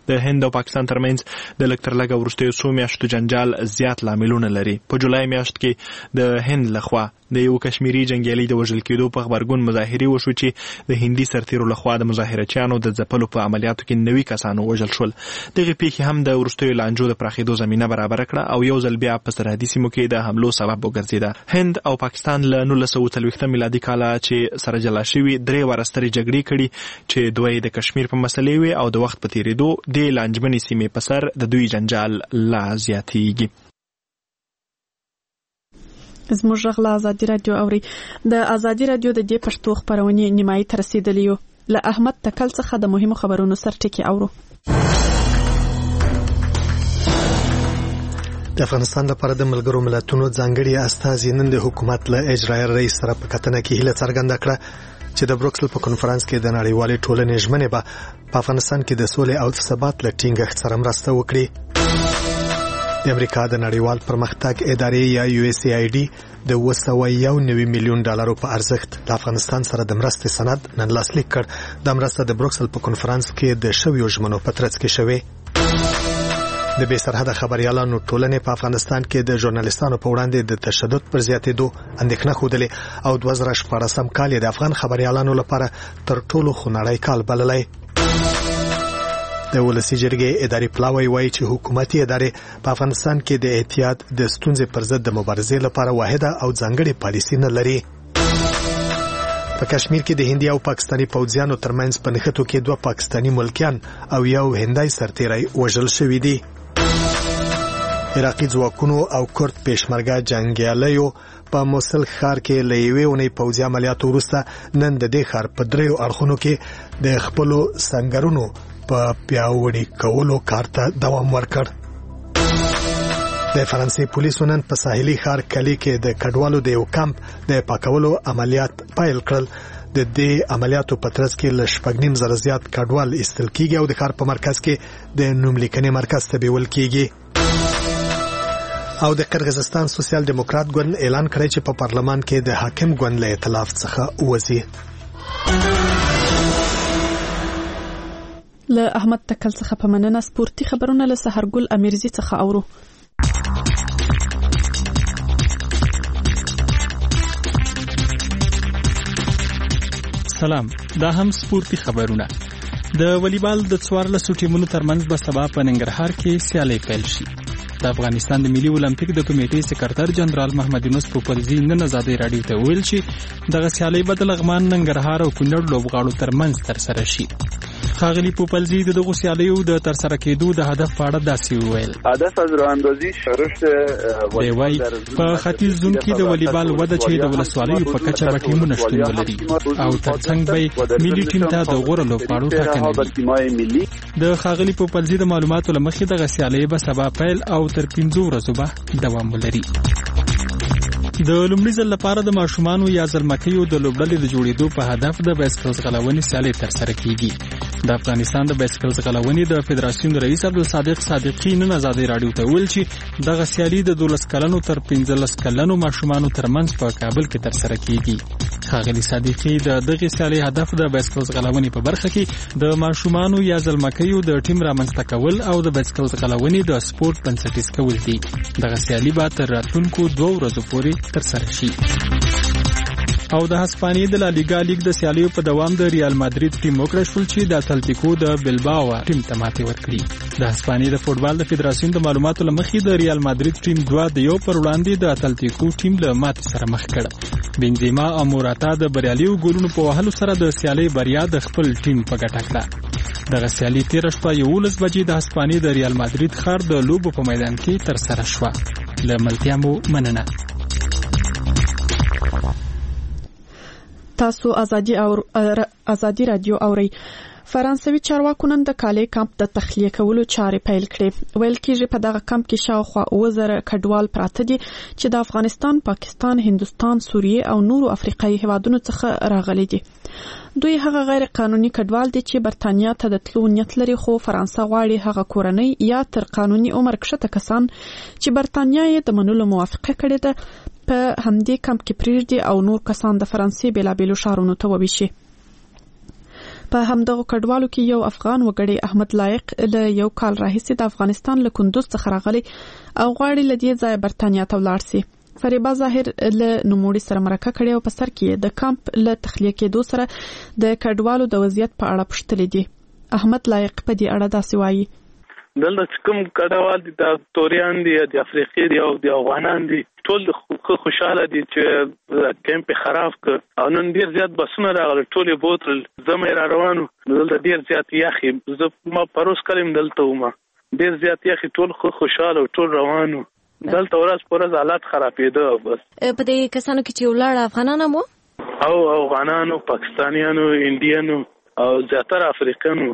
د هند او پاکستان ترمنځ د لکترلګ ورستیو څو میاشتو جنجال زیات لاملونه لري. په جولای میاشت کې د هند لخوا د یو کشمیری جنگیالي د وژل کېدو په خبرګون مظاهرې وشو چې د هندي سرتیرو لخوا د مظاهرچیانو د ځپلو په عملیاتو کې نوي کسانو وژل شول. دغه پیښې هم د وروستیو لانجو د پراخېدو زمینه برابر کړه او یو ځل بیا په سرحدي سیمو کې د حملو سبب وګرځېده. هند او پاکستان له نولس سوه څلوېښت میلادي کاله چې سره جلا شوي درې واره سترې جګړې کړي چې دوی د کشمیر په مسلې وي او د وخت په تېرېدو د لانجمنې سیمې په سر د دوی جنجال لا زیاتېږي. زموږ غږ له ازادي راډیو اوري. د ازادي راډیو د دې پښتو خبرونې نیمایي ته رسېدلي یو. له احمد تکل څخه د مهمو خبرونو سرټکي اورو. د افغانستان لپاره د ملګرو ملتونو ځانګړي استازي نن د حکومت له اجرایي رئیس سره په کتنه کې هیله څرګنده کړه چې د بروکسل په کنفرانس کې د نړیوالې ټولنې ژمنې به په افغانستان کې د سولې او ثبات له ټینګښت سره مرسته وکړي. د امریکا د نړیوال پرمختګ ادارې یا یو اس ای آی ډي د اوه سوه یو نوي میلیون ډالرو په ارزښت د افغانستان سره د مرستې سند نن لاسلیک کړ. دا مرسته د بروکسل په کنفرانس کې د شویو ژمنو په ترڅ کې شوې. د بې سرحده خبريالانو ټولنې په افغانستان کې د ژورنالیستانو په وړاندې د تشدد پر زیاتېدو اندېښنه ښودلې او دوه زره شپاړسم کال د افغان خبريالانو لپاره تر ټولو خونړی کال بللی. د ولسی جرګې اداري پلاوی وایي چې حکومتي ادارې په افغانستان کې د احتیاط د ستونزې پر ضد د مبارزې لپاره واحده او ځانګړې پالیسي نه لري. په کشمیر کې د هندي او پاکستاني پوځیانو ترمنځ په نښتو کې دوه پاکستاني ملکیان او یو هندای سرتیری وژل شوي دي. عراقي ځواکونو او کورد پېشمرګه جنګیالیو په موصل ښار کې له یوې اونۍ پوځي عملیاتو وروسته نن د دې ښار په دریو اړخونو کې د خپلو سنګرونو په پیاوړي کولو کار ته دوام ورکړ. د فرانسې پولیسو نن په ساحلي ښار کلی کې د کډوالو د یو کمپ د پاکولو عملیات پیل کړل. د دې عملیاتو په ترڅ کې له شپږ نیم زره زیات کډوال ایستل کېږي او د ښار په مرکز کې د نوملیکنې مرکز ته بیول کېږي. او د قرغیزستان سوسیال دیموکرات ګوند اعلان کړی چې په پارلمان کې د حاکم ګوند له ائتلاف څخه وځي. له احمد تکل څخه په مننه. سپورتي خبرونه له سحرګل امیرزي څخه اورو. سلام، دا هم سپورتي خبرونه. د والیبال د څوارلسو ټیمونو ترمنځ به سبا په ننګرهار کې سیالي پیل شي. د افغانستان د ملي اولمپیک د کمیټې سکرټر جنرال محمد یونس پوپلزي نن ازادي راډیو ته ویل چې دغه سیالي به د لغمان، ننګرهار او کونړ لوبغاړو ترمنځ ترسره شي. ښاغلي پوپلزي د دغو سیالیو د ترسره کېدو د هدف په اړه داسې وویل. هدف از راهاندازی رشد دی وایي په ختیځ زون کې د والیبال وده چې د ولسوالیو په کچه به ټیمونه شتون ولري او ترڅنګ به ملي ټیم ته د غوره لوبغاړو ټاکنه وي. د ښاغلي پوپلزي د معلوماتو له مخې دغه سیالۍ به سبا پیل او تر پنځو ورځو به دوام ولري. د لومړي ځل لپاره د ماشومانو یا زلمکیو د لوبډلې د جوړېدو په هدف د بایسکل ځغلونې سیالۍ ترسره کیږي. د افغانستان د بایسکل ځغلونې د فدراسیون رئیس عبدالصادق صادقي نن ازادي راډیو ته ویل چې دغه سیالي د دولس کلنو تر پنځلس کلنو ماشومانو ترمنځ په کابل کې ترسره کیږي. ښاغلي صادقي د دغه سیالۍ هدف د بایسکل ځغلونې په برخه کې د ماشومانو یا زلمکیو د ټیم رامنځته کول او د بایسکل ځغلونې د سپورت بنسټیز کول دي. دغه سیالي به تر راتلونکو دوه ورځو پورې ترسره شي. او د هسپانیې د لالیګا لیګ د سیالیو په دوام د ریال مادرید ټیم وکړه شول چې د اتلتیکو د بلباو ټیم ته ماتې ورکړي. د هسپانیې د فوټبال د فدراسیون د معلوماتو لمخې د ریال مادرید ټیم دوه د یو پر وړاندې د اتلتیکو ټیم له ماتې سره مخ کړ. بنزیما او موراتا د بریالیو ګولونو په وهلو سره د سیالۍ بریا د خپل ټیم په ګټه کړه. دغه سیالي تېره شپه یولس بجې د هسپانیې د ریال مادرید ښار د لوبو په میدان کې ترسره شوه. له ملتیا مو مننه. تاسو ازادي او ازادي رادیو اوري. فرانسوي چارواکو نن د کالي کمپ د تخلیه کولو چارې پیل کړې. ویل کېږي په دغه کمپ کې شاوخوا اوه زره کډوال پراته دي چې د افغانستان، پاکستان، هندوستان، سوریه او نورو افریقایي هیوادونو څخه راغلي دي. دوی هغه غیر قانوني کډوال دي چې برتانیا ته د تلو نیت لري، خو فرانسه غواړي هغه کورنۍ یا تر قانوني عمر کښته کسان چې برتانیا یې د منلو موافقه کړې ده په همدې کمپ کې پریږدي او نور کسان د فرانسې بېلابېلو ښارونو ته وویشي. په همدغه کډوالو کې یو افغان وګړي احمد لایق له یو کال راهیسې د افغانستان له کندوز څخه راغلی او غواړي له دې ځایه برتانیا ته ولاړ شي. فریبا ظاهر له نوموړي سره مرکه کړې او په سر کې د کمپ له تخلیه کېدو سره د کډوالو د وضعیت په اړه پوښتلې دي. احمد لایق په دې اړه داسې وایي: دلته کوم کډوال دي د توریان دي د افریقې دي او د افغانان دي ټول خوشاله دي چې کمپ خراب کړ او نن ډیر زیات بسونه راغلي ټول بوتل زمې را روانو دلته ډیر زیات یخي زه ما پروس کلم دلته ومه ډیر زیات یخي ټول خوشاله ټول روانو دلته ورځ پر ورځ حالات خرابېده. بس په دې کسانو کې چې ولاړ افغانان مو او افغانانو پاکستانیانو انډیانو او زیاتره افریقانو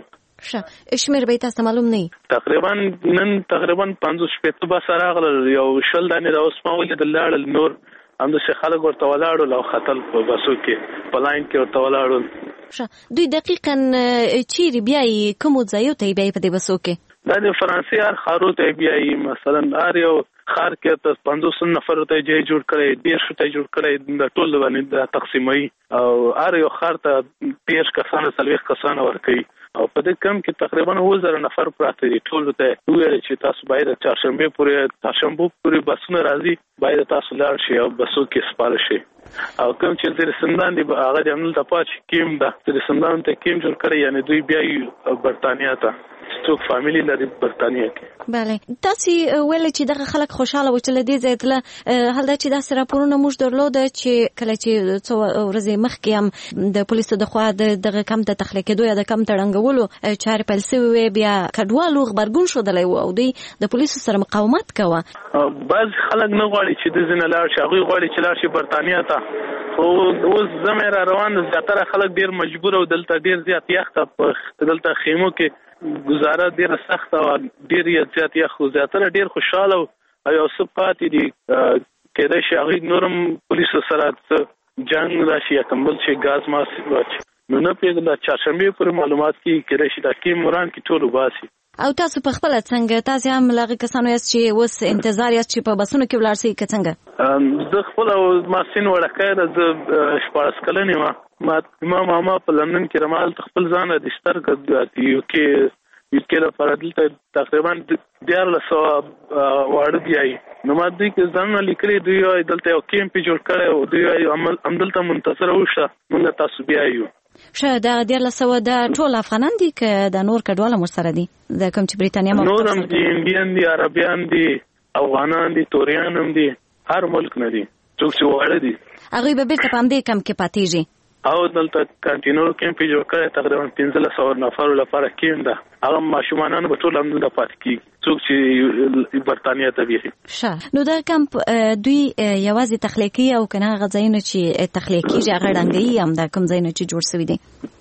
ښه شمیر به تاسو معلوم نه تقریبا نن تقریبا پنځوس شپږ بس راغله یو شل دانې د اوس ما ولې د لاړ نور هم د خلک ورته ولاړو او خطل په بسو کې په لاین کې ورته ولاړو. ښه دوی دقیقاً چیرې بیاي کوم ځای ته بیاي په دې بسو کې؟ دا د فرانسې هر خارو ته بیاي مثلا هر یو خار کې ته پنځوس نفر ته ځای جوړ کړي ډیر شته جوړ کړي د ټول باندې د تقسیمي او هر یو خار ته پیش کسانه سلويخ کسانه ورکړي او په دې کم کې تقریبا وزر نفر پراته دي ټول ته ویل چې تاسو باید چهارشنبه پورې چهارشنبه پورې بسونه راځي باید تاسو لاړ شئ او بسو کې سپاره شئ او کوم چې زیر سندان دي هغه د عمل د پات کیم ده زیر سندان ته کیم جوړ کړی یعنی دوی بیا برتانیا ته څوک فامیلی لري برتانیا کې. بله تاسو ویل چې دغه خلک خوشاله و چې لدې ځای ته هل دا چې دا راپورونه موږ درلود چې کله چې څو ورځې مخکې هم د پولیسو د خوا دغه کم ته تخلیه کېدو یا د کم تړنګولو چارې پیل شوې بیا کډوالو غبرګون ښودلی و او دوی د پولیسو سره مقاومت کوه. بعض خلک نه غواړي چې د ځینې لاړ شي هغوی غواړي چې لاړ شي برتانیا ته خو اوس زمې را روان زیاتره خلک ډېر مجبور او دلته ډېر زیات یخ ته دلته خیمو کې گزاره ډیره سخته او ډیر زیات یخ خو زیاتره ډیر خوشاله او یو څه پاتې دي کېدای شي هغوی نورم پولیسو سره جنګ راشي یا کوم بل شي ګاز ماسک واچي نو نه پوهېږم د چهارشنبې پورې معلومات کې کېدای شي دا کیم وران کې ټول وباسي. او تاسو په خپله څنګه تاسو هم له هغې کسانو یاست چې اوس انتظار یاست چې په بسونو کې ولاړ شئ که څنګه؟ زه خپله ما سین وړکی ده زه شپاړس کلن یم ما ما ماما په لندن کې رمال خپل ځان رجسټر کړ یو کې یو کې لپاره دلته تقریبا دیارلس سوه واړه بیایي نو ما دوی کې ځانونه لیکلي دوی وایي دلته یو کیمپ یې جوړ کړی او دوی وایي همدلته منتظره وشه موږ تاسو بیایو. ښه دا دیارلس سوه د ټول افغانان دي که د نور کډوال هم ورسره دي د کوم چې بریتانیا نور هم دي انډین دي عربیان دي افغانان دي توریان هم دي هر ملک نه دي څوک چې واړه دي هغوی به بیرته په همدې کمپ کې پاتېږي او دلته کانټینر کیمپ یې جوړ کړی تقریبا پنځلس سوه نفرو لپاره کیم ده هغه ماشومانان به ټول همدلته پاتې کېږي څوک چې برتانیا ته بیایي. ښه نو دا کمپ دوی یوازې تخلیه کوي او که نه هغه ځایونه چې تخلیه کېږي هغه ړنګوي هم دا کوم ځایونه چې جوړ شوي دي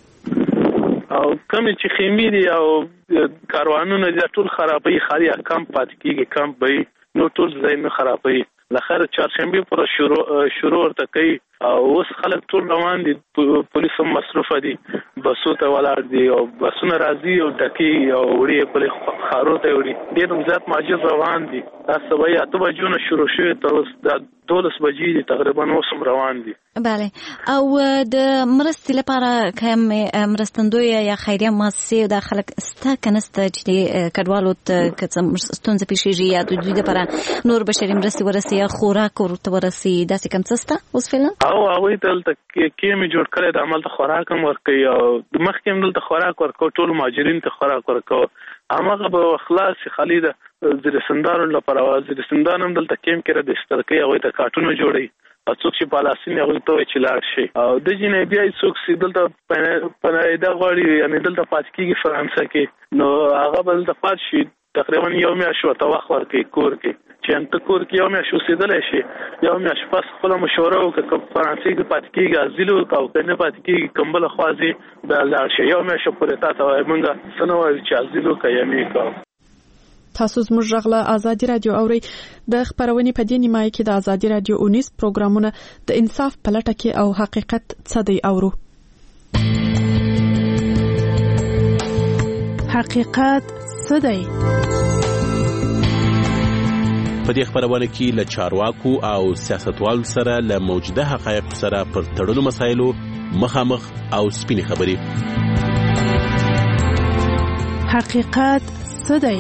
او کومې چې خیمې دي او کاروانونه دي ټول خرابوي خالي کمپ پاتې کېږي کمپ به نو ټول ځایونه خرابوي لخر چهارشنبه پر شروع شروع ورته کوي او اوس خلک ټول روان دي پولیس هم مصروفه دي بسو ته ولاړ دي او بسونه راځي او ډکې او وړي بلې ښارو ته وړي ډېر زیات ماجر روان دي دا سبا یې اته بجو نه شروع شوي تر اوس دا دولس بجې دي تقریبا اوس هم روان دي. بله او د مرستې لپاره کوم مرستندوی یا خیریه مؤسسې دا خلک سته که نسته چې کډوالو ته که څه ستونزه پیښیږي یا د دوی دپاره نور بشري مرستې ورسي یا خوراک ورته ورسي داسې کوم څه سته اوس فعلا؟ او هغوی ته دلته کیم یې جوړ کړی د هملته خوراک هم ورکوي او مخکې هم دلته خوراک ورکوه ټولو مهاجرینو ته خوراک ورکوه هماغه به خلاص شي خالي د زیرسندانو لپاره زیرسندان هم دلته کیم کې رجسټر کوي هغوی ته کارټونه جوړوي او څوک چې پالاسین هغوی ته وایي چې لاړ شي او د جینې بیا څوک چې دلته پناهیده غواړي یعنې دلته پاتې کېږي فرانسه کې نو هغه به دلته پاتې شي تقریبا یو میاشت ورته وخت ورکوي کور کې چې انته کور کې یو میاشت اوسېدلی شي یو میاشت پس خپله مشوره وکړه که فرانسې کې پاتې کېږي ازیل وکړه او که نه پاتې کېږي کوم بله خوا ځي بیا لاړ شي یو میاشت پورې تا ته وایي موږ څه نه وایو چې ازیل وکړه یا نه وکړه. تاسو زموږ غږ له ازادي رادیو اورئ د خپرونې په دې نیمایي کې د ازادي رادیو اونیس پروګرامونه د انصاف په لټه کې او حقیقت څه دی اورو. حقیقت څه دی؟ په دې خبرونه کې له چارواکو او سیاستوالو سره له موجوده حقایقو سره پر تړلو مسایلو مخامخ او سپینې خبرې حقیقت څه دی؟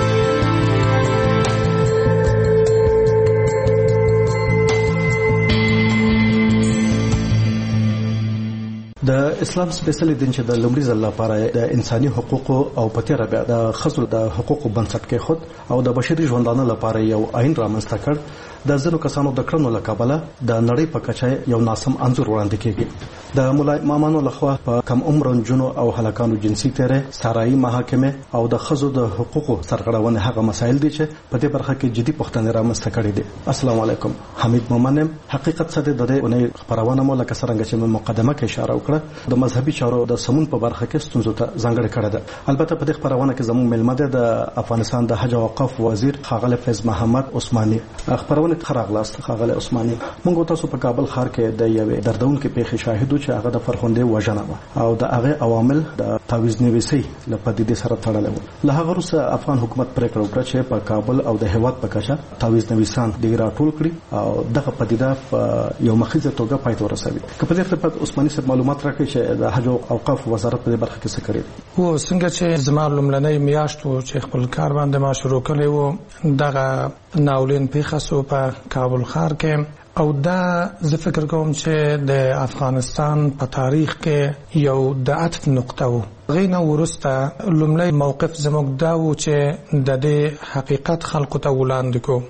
د اسلام سپیشلی دین چې د لومړي ځل لپاره د انساني حقوقو او پتیره بیا د خزو د حقوقو بنسټ کې خود او د بشري ژوندانه لپاره یو آئین رامنځته کړ د ځینو کسانو د کړنو له کبله د نړۍ په کچه یو ناسم انځور وړاندې کیږي د مولا امامانو لخوا په کم عمر جنو او هلکانو جنسي تیرې سارایي محاکمه او د خزو د حقوقو سرغړونه هغه مسایل دي چې په دې برخه کې جدي پوښتنې رامنځته کړې دي. السلام علیکم. حمید مومنم. حقیقت څه دی د دې اونۍ خبرونه مو لکه څنګه چې مقدمه کې اشاره وکړه د مذهبي چارو د سمون په برخه کې ستونزو ته ځانګړې کړه ده. البته په دې خبرونه کې زموږ ملمه ده د افغانستان د حج او اوقاف وزیر ښاغلی فیض محمد عثماني. خبرونه خراغلاست ښاغلی عثماني. موږ تاسو په کابل ښار کې د یوې دردونکې پیښې شاهدو چې هغه د فرخندې وژنه و او د هغه عوامل د تعویض نیویسي له پدیدې سره تړلې و. له هغه وروسته افغان حکومت پریکړه وکړه چې په کابل او د هیواد په کچه تعویض نیویسان ډیر راټول کړي او دغه پدیده په یو مخیزه توګه پای ته ورسوي. که په دې اړه عثماني صاحب معلومات راکړي چې د حج او اوقاف وزارت په برخه کې څه کړی دی؟ و څنګه چې زما لومړنۍ میاشت و چې خپل کار باندې ما شروع کړی و دغه ناولین پیښه سو په کابل ښار کې او دا زه فکر کوم چې د افغانستان په تاریخ کې یو د عطف نقطه و. غینه ورسته لومړی موقف زموږ دا و چې د دې حقیقت خلکو ته وړاندې کو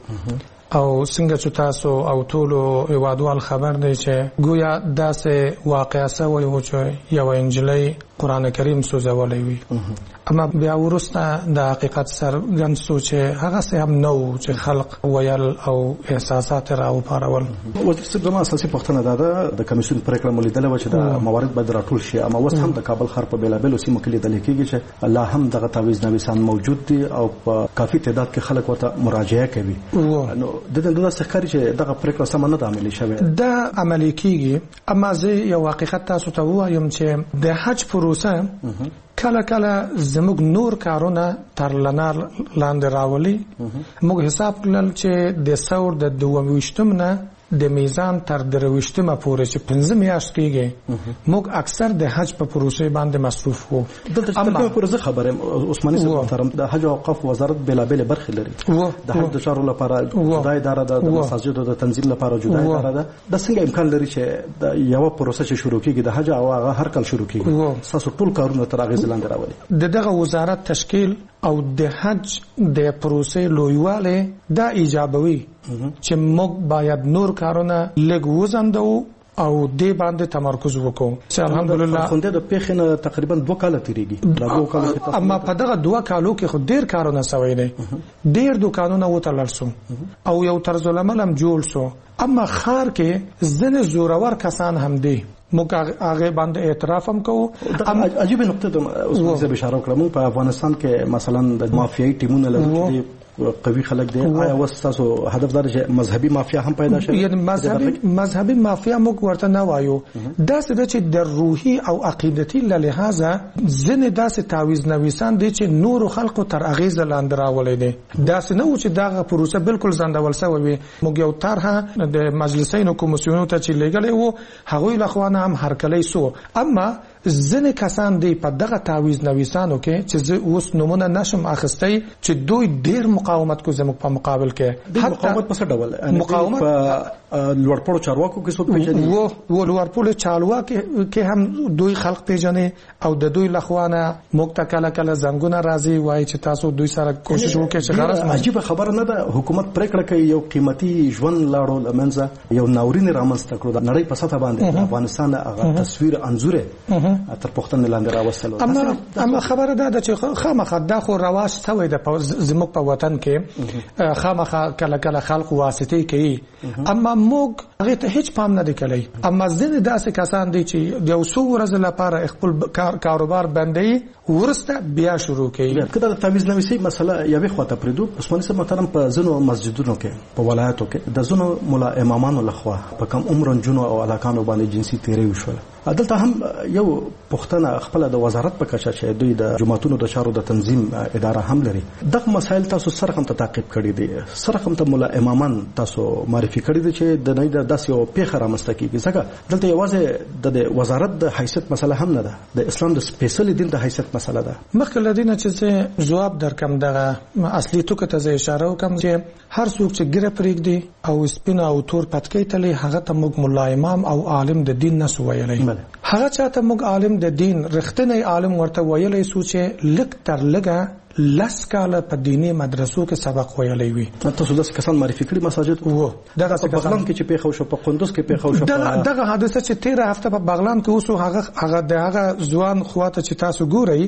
او څنګه چې تاسو او ټول هیوادوال خبر دی چې گویا داسې واقعه سوی و چې یو انجلۍ قرآن کریم سوځولی وي اما بیا وروسته د حقیقت څرګند سو چې هغه څه هم نه و چې خلق ویل او احساسات راوپارول. وزیر صاحب زما اساسي پوښتنه دا ده د کمیسیون پریکړه مو لیدله وه چې د موارد باید راټول شي اما اوس هم د کابل ښار په بېلابېلو سیمو کې لیدل کېږي چې لا هم دغه تعویض نویسان موجود دي او په کافي تعداد کې خلک ورته مراجعه کوي. نو د دې داسې ښکاري چې دغه پریکړه سمه نه ده عملي شوې. دا عملي کېږي اما زه یو حقیقت تاسو ته ووایم چې د حج پروسه کله کله زموږ نور کارونه تر لنار لاندې راولي. موږ حساب کړل چې د ثور د دوه ویشتم نه د میزان تر درویشتمه پورې چې پنځه میاشت کېږي موږ اکثر د حج په پروسې باندې مصروف وو. دلته چې په پروسه خبره عثماني صاحب محترم د حج او اوقاف وزارت بېلابېلې برخې لري. د حج د چارو لپاره جدا اداره ده، د مساجدو د تنظیم لپاره جدا اداره ده. د څنګه امکان لري چې د یو پروسه چې شروع کېږي د حج او هغه هر کال شروع کېږي تاسو ټول کارونه تر هغه ځلاندې راولي؟ د دغه وزارت تشکیل او د حج د پروسې لویواله دا ایجابوي چې موږ باید نور کارونه لږ وزندو او دې باندې تمرکز وکړو چې الحمدلله خوندې د پیښې نه تقریبا دوه کال تیریږي. دوه کال اما په دغه دوه کالو کې خو ډیر کارونه شوي دي، ډیر دکانونه وتړل شو او یو طرز العمل هم جوړ شو. اما خار کې ځنې زورور کسان هم دي موږ هغه باندې اعتراف هم کوو. عجیب نقطه د اوسه اشاره وکړم په افغانستان کې مثلا د مافیایي ټیمونه لري قوي خلک دي. آیا وساسو هدف دار چې مذهبي مافیا هم پیدا شي؟ یعنی مذهبي مذهبي مافیا موږ ورته نه وایو. دا څه چې د روحي او عقیدتي لحاظه ځنې داسې تعویض نویسان دي چې نور خلکو تر اغیز لاندې راولي دي. دا څه نه و چې دا پروسه بالکل ځندول شوی وي. موږ یو طرحه د مجلسینو کومسیونو ته چې لګلې وو هغوی لخوا نه هم هرکلی سو. اما ځنې کسان دی په دغه تعویض نویسانو کې چې زه اوس نمونه نشم اخیستی چې دوی ډیر مقاومت کو زموږ په مقابل کې. حتی مقاومت په څه ډول؟ مقاومت په لوړپوړو چارواکو کې څوک پیژني؟ وو وو لوړپوړو چارواکو کې هم دوی خلق پیژني او د دوی لخوانه موږ ته کله کله زنګونه راځي وایي چې تاسو دوی سره کوشش وکړئ چې غرض. عجیب خبره نه ده حکومت پریکړه کوي یو قیمتي ژوند لاړو لمنځه یو ناورین رامنځته کړو د نړۍ په سطح باندې افغانستان هغه تصویر انځور تر پښتون لاندې راوستلو. اما اما خبره ده چې خامخا دا خو رواج شوی د زموږ په وطن کې خامخا کله کله خلق واسطه کوي اما موږ هغه ته هیڅ پام نه دی کړی. اما ځینې داسې کسان دي چې یو څو ورځې لپاره خپل کاروبار بندي ورسته بیا شروع کوي. کله د تعویض نویسي مسله یوه خواته پریدو عثماني صاحب محترم په ځینو مسجدونو کې په ولایتو کې د ځینو مولا امامانو لخوا په کم عمر جنو او علاقانو باندې جنسي تیری وشول دلته هم یو پښتنه خپل د وزارت په کچه چې دوی د جماعتونو د چارو د تنظیم اداره هم لري دغه مسایل تاسو سره هم ته تعقیب کړی دي سره هم ته مولا امامان تاسو معرفي کړی دي چې د نه د داس یو پیخه رامسته کیږي ځکه دلته یوازې د وزارت د حیثیت مسله هم نه ده د اسلام د سپیشل دین د حیثیت مسله ده مخکې لدینه چې جواب درکم دغه اصلي ټکو ته اشاره وکم چې هر څوک چې ګره پرېږدي او سپینه او تور پټکې تلې هغه ته موږ مولا امام او عالم د دین نسو ویلای هغه چاته موږ عالم د دین رښتینی عالم ورته ویلای سو چې لک تر لګه لس کاله په دینی مدرسو کې سبق ویلی وي تاسو داسې کسان معرفي کړي مساجد وو دغه په بغلان کې چې پیښو شو په قندوز کې پیښو شو دغه دغه حادثه چې تیر هفته په بغلان کې اوسو هغه هغه دغه ځوان خواته چې تاسو ګورئ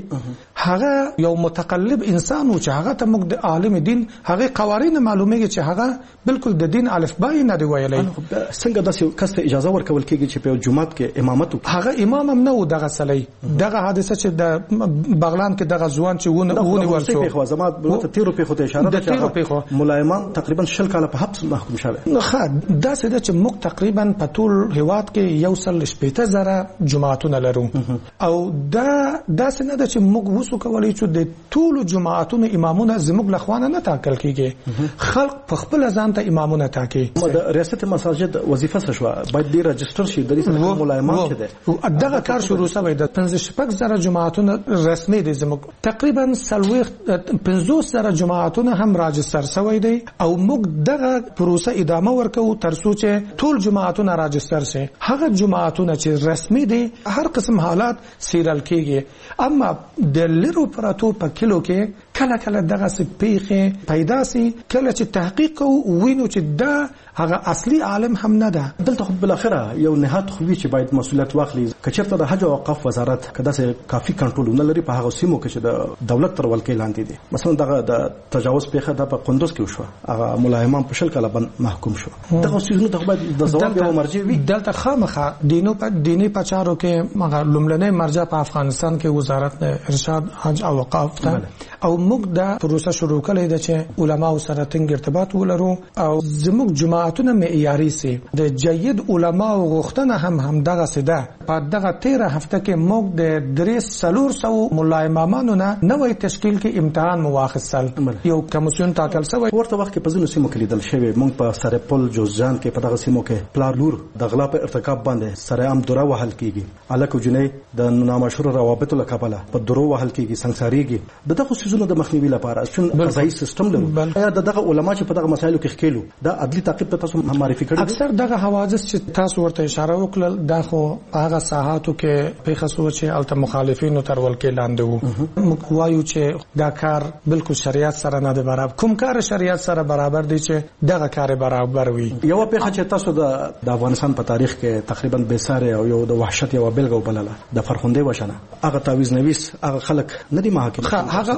هغه یو متقلب انسان او چې هغه ته موږ د عالم دین هغه قوانین معلومیږي چې هغه بالکل د دین الفبای نه دی ویلی څنګه داسې کس ته اجازه ورکول کېږي چې په جمعات کې امامت هغه امام هم نه و دغه سلی دغه حادثه چې د بغلان کې دغه ځوان چې ونه ونه ورسو په زمات بلته تیرو په خو ته اشاره ده چې ملایمان تقریبا شل کاله په حبس محکوم شوه نو ښه دا څه ده چې موږ تقریبا په ټول هیواد کې یو سل شپېته زره جماعتونه لرو او دا دا څه نه ده چې موږ وسو کولای چې د ټول جماعتونو امامونه زموږ لخوانه نه ټاکل کیږي خلق په خپل ځان ته امامونه ټاکي د ریاست مساجد وظیفه څه شو باید دی رجستر شي د دې ملایمان شه ده دغه کار شروع شوی د پنځه شپږ زره جماعتونه رسمي دي زموږ تقریبا سلوي پنځوس زره جماعتونه هم راجستر شوی دی او موږ دغه پروسه ادامه ورکو تر څو چې ټول جماعتونه راجستر شي هغه جماعتونه چې رسمي دي هر قسم حالات سیرل کیږي اما د لرو پراتو په کلو کې کله کله دغه سپیخه پیدا سي کله چې تحقیق وینو چې دا هغه اصلي عالم هم نه ده دلته خو بل اخره یو نهاد خوي چې باید مسولیت واخلي کچرته د حج او اوقاف وزارت کدا سه کافي کنټرول نه لري په هغه سیمو کې چې د دولت تر ولکې لاندې دي مثلا دغه د تجاوز پیښه د په قندوز کې وشو هغه ملایمان په شل کاله باندې محکوم شو دغه سیزونه د باید د ځواب یو مرجع وي دلته خامخه دینو په دینی پچارو کې مغه لومړنۍ مرجع په افغانستان کې وزارت ارشاد حج او اوقاف ده او موږ دا پروسه شروع کړې ده چې علما سره څنګه ارتباط ولرو او زموږ جماعتونه معیاري سي د جيد علما او غوښتنه هم هم دغه سده په دغه تیره هفته کې موږ د درې سلور سو مولا امامانو نه نوې تشکیل کې امتحان مواخصل یو کمیسیون ټاکل شوی ورته وخت کې په ځینو سیمو کې لیدل شوی موږ په سرپل جوزجان کې په دغه سیمو کې پلارلور د غلا په ارتکاب باندې سره هم دوره وهل کیږي الکو جنې د نامشهور روابط له کابل په درو وهل کیږي سنگساریږي دغه سيزونو د مخنیوي لپاره چې قضایي سیستم لرو یا دغه علما چې په دغه مسایلو کې ښکېلو دا عدلي تعقیب ته تاسو معرفي کړی اکثر دغه حوادث چې تاسو ورته اشاره وکړل دا خو هغه ساحاتو کې په خصوص چې الته مخالفینو تر ولکې لاندې وو موږ وایو چې دا کار بالکل شریعت سره نه دی برابر کوم کار شریعت سره برابر دی چې دغه کار برابر وي یو په چې تاسو د افغانستان په تاریخ کې تقریبا بے ساره او یو د وحشت یو بلګو بلله د فرخنده وشنه هغه تعویض نویس هغه خلک نه دي محاکم هغه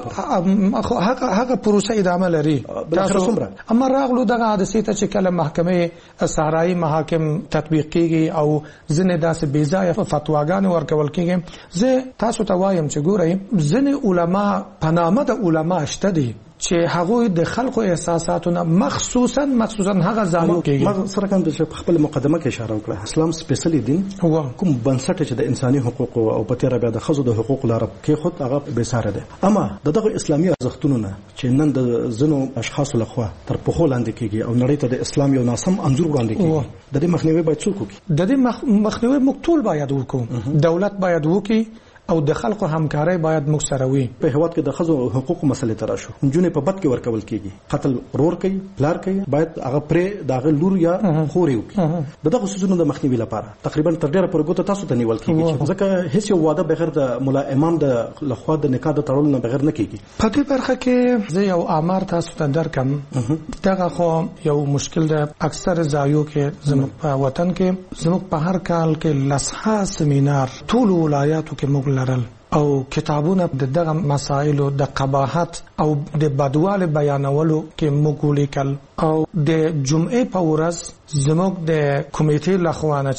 هغه هغه پروسه ادامه لري تاسو اما راغلو دغه حادثه ته چې کله محکمه صحرایي محاکم تطبیق کیږي او ځنه داسې بې ځای فتواګان ورکول کیږي زه تاسو ته وایم چې ګورئ ځنه علما په نامه د علما شته دي چې هغه د خلکو احساساتونه مخصوصا مخصوصا هغه ځانو کېږي ما سره کوم د خپل مقدمه کې اشاره وکړه اسلام سپیشلی دین هو کوم بنسټ چې د انساني حقوق او په تیر بیا د خزو د حقوق لپاره کې خود هغه به ساره ده اما دغه اسلامي ارزښتونو نه چې نن د زنو اشخاص لخوا تر په خولاندې کېږي او نړۍ ته د اسلام یو ناسم انځور وړاندې کېږي د دې مخنیوي باید څوک وکړي د دې مخنیوي موږ ټول باید وکړو دولت باید وکړي او د خلکو همکاري باید موږ سره وي په هواد کې د خزو حقوقو مسلې تر شو جنې په بد کې ورکول کیږي قتل رور کوي پلار کوي باید هغه پرې دغه لور یا خوري وکړي دغه سيزونو د مخنیوي لپاره تقریبا تر ډیره پر ګوته تاسو ته نیول کیږي ځکه هیڅ یو واده بغیر د مولا امام د لخوا د نکاح د تړلو نه بغیر نه کیږي په دې برخه کې زه یو امر تاسو ته درکم دغه خو یو مشکل ده اکثر ځایو کې زموږ په وطن کې زموږ په هر کال کې لسها سیمینار ټول ولایاتو کې موږ لرل او کتابونه د دغه مسایلو د قباحت او د بدوال بیانولو کې موږ لیکل او د جمعې په ورځ زموږ د کمیټې لخوا نه چې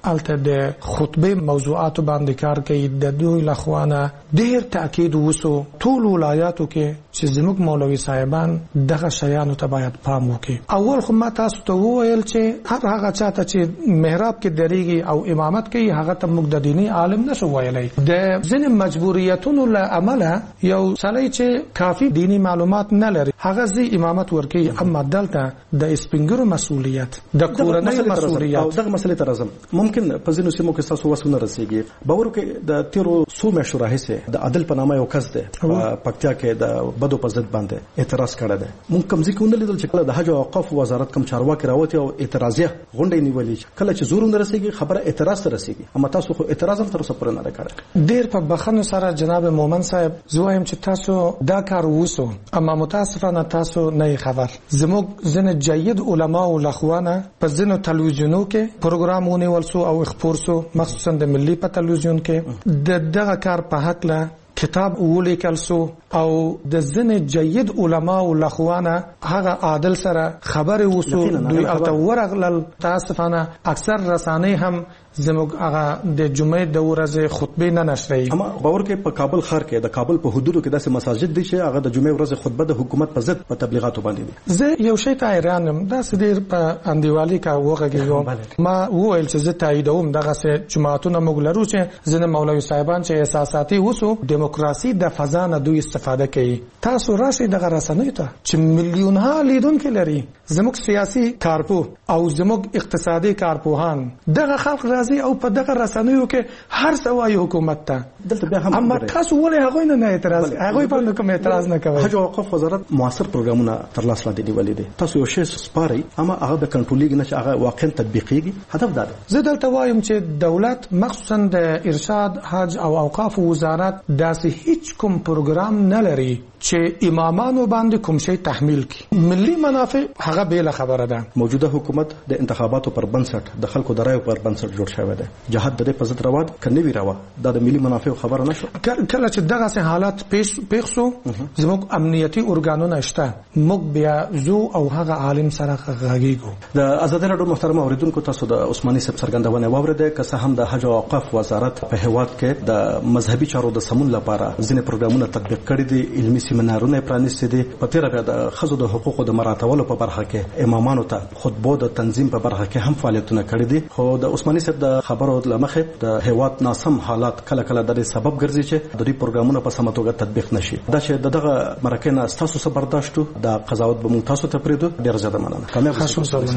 الته د خطبه موضوعات باندې کار کوي د دوی لخوانه ډیر تاکید وسو ټول ولایاتو کې چې زموږ مولوي صاحبان دغه شیانو ته باید پام وکړي. اول خو ما تاسو ته وویل چې هر هغه چاته چې محراب کې درېږي او امامت کوي هغه ته موږ د دیني عالم نشو ویلای. د ځینې مجبوریتونو له امله یو سړی چې کافي دینی معلومات نه لري هغه زی امامت ورکوي، اما دلته د سپینګرو مسؤلیت د کورنۍ مسؤلیت او دغه مسلې ته راځم. ممکن په ځینو سیمو کې تاسو وسونه رسیږي باور کې د تیرو څو میاشتو راهیسې د عدل په نامه یو کس دی په پکتیا کې د بدو په ضد باندې اعتراض کړی دی. مونږ کوم ځکه ونه لیدل چې کله د حج او اوقاف وزارت کوم چارواکي راوتی او اعتراضیه غونډې نیولې کله چې زور نه رسیږي خبره اعتراض ته رسیږي، اما تاسو خو اعتراض هم تر اوسه پورې نه کړی. ډیر په بخښنه سره جناب مومن صاحب زوایم چې تاسو دا کار وسو، اما متاسفانه تاسو نه خبر. زموږ ځنه جید علما او لخوانه په ځنه تلویزیونو کې پروګرامونه ولسو او خبر سو مخصوصا د ملي په تلویزیون کې د دغه کار په حق له کتاب ولیکل سو او د ځنه جید علما او لخوانه هغه عادل سره خبر وسو دوی او ورغلل. تاسفانه اکثر رسانې هم زموږ هغه د جمعې د ورځې خطبه نه نشري. اما باور کې په کابل ښار کې د کابل په حدودو کې داسې مساجد دي چې هغه د جمعې ورځې خطبه د حکومت په ضد په تبلیغاتو باندې دي. زه یو شی ته حیران یم دا سدیر په اندیوالي کا وغږیږم. ما وویل چې زه تاییدوم دغه سه جماعتونه موږ لرو چې ځنه مولوي صاحبان چې احساساتي وسو دیموکراسي د فضا نه دوی استفاده کوي. تاسو راشي دغه رسنۍ ته چې میلیونها لیدونکو لري زموږ سیاسي کارپو او زموږ اقتصادي کارپوهان دغه خلک او په دغه رسنیو کې هر څه وايي حکومت ته دلته بیا هم اما تاسو ولې هغه نه اعتراض هغه په کوم اعتراض نه کوي. حج او اوقاف وزارت موثر پروګرامونه تر لاس لاندې نیولې دي. تاسو یو شی سپاري اما هغه د کنټرولېږي نه چې هغه واقعا تطبیقيږي. هدف دا دی زه دلته وایم چې دولت مخصوصا د ارشاد حج او اوقاف وزارت داسې هیڅ کوم پروګرام نه لري چې امامانو باندې کوم شی تحمیل کړي. ملي منافع هغه به خبره ده. موجوده حکومت د انتخاباتو پر بنسټ د خلکو د رایو پر بنسټ جوړ شوی دی. جهاد د دې په ضد روان کني وی راو دا د ملي منافع خبره نشو. کله چې دغه سه حالات پیښ پیښ سو زموږ امنیتي ارګانونه شته موږ بیا زو او هغه عالم سره غږیږو. د آزاد رادیو محترم اوریدونکو تاسو د عثماني صاحب څرګندونه واورده که څه هم د حج او اوقاف وزارت په هواد کې د مذهبي چارو د سمون لپاره ځینې پروګرامونه تطبیق کړي دي، علمي سیمینارونه پرانیستي دي. په تیر بیا د خزو د حقوقو د مراتبولو په برخه کې امامانو ته خطبو د تنظیم په برخه کې هم فعالیتونه کړي دي. خو د عثماني صاحب د خبرو لمخه د هواد ناسم حالات کله کله د سبب ګرځي چې د دې پروګرامونو په سمه توګه تطبیق نشي. دا چې دغه مرکه تاسو سره برداشت د قضاوت به مونږ تاسو ته پریدو ډیر زیاته مننه. کامیاب اوسئ.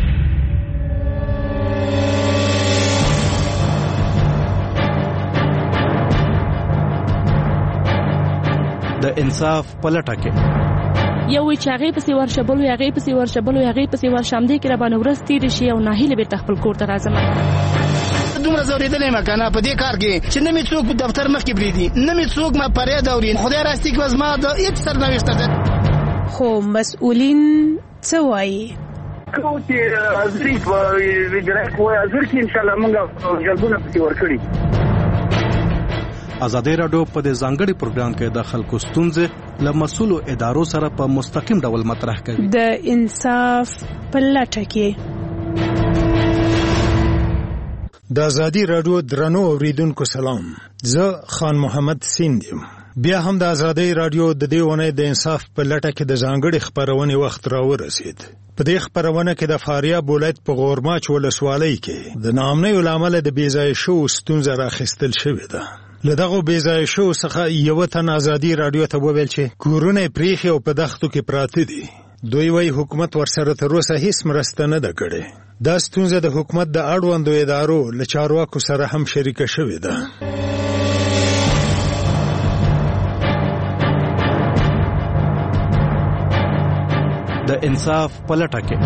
د انصاف پلټه کې یو چې هغه پسې ورشبل وي هغه پسې ورشبل وي هغه پسې ورشم دي کې را باندې ورس تیر شي او ناهیله به تخپل کور ته راځم. دومره زوریدلې مکنه په دې کار کې چې نه می څوک دفتر مخ کې بریدي نه می څوک ما پرې دوري خدای راستي کې وزما د هیڅ سرنوشت ده. خو مسؤلین څه وایي؟ کو چې ازري په ویډرک وای ازر کې ان شاء الله موږ جلبونه پتی ورکړي. آزادي رادیو په دې ځانګړي پروګرام کې د خلکو ستونزې له مسؤلو ادارو سره په مستقیم ډول مطرح کوي. د انصاف په لټه کې د آزادي رادیو درنو اوریدونکو سلام. زه خان محمد سیند یم. بیا هم د آزادي رادیو د دې ونې د انصاف په لټه کې د ځانګړي خبرونې وخت راورسید. په دې خبرونه کې د فاریاب ولایت په غورماچ ولسوالۍ کې د ناامنۍ لامل د بیځای شو ستونزه راخستل شوې ده. لدغه بیځای شو څخه یو تن آزادي رادیو ته وویل چې کورونه پریخي او په دښتو کې پراته دي. دوی وايي حکومت ورسره تر اوسه هیڅ مرسته نه ده کړې. دا ستونزه د حکومت د اړوندو ادارو له چارواکو سره هم شریکه شوې ده. د انصاف پلټه کې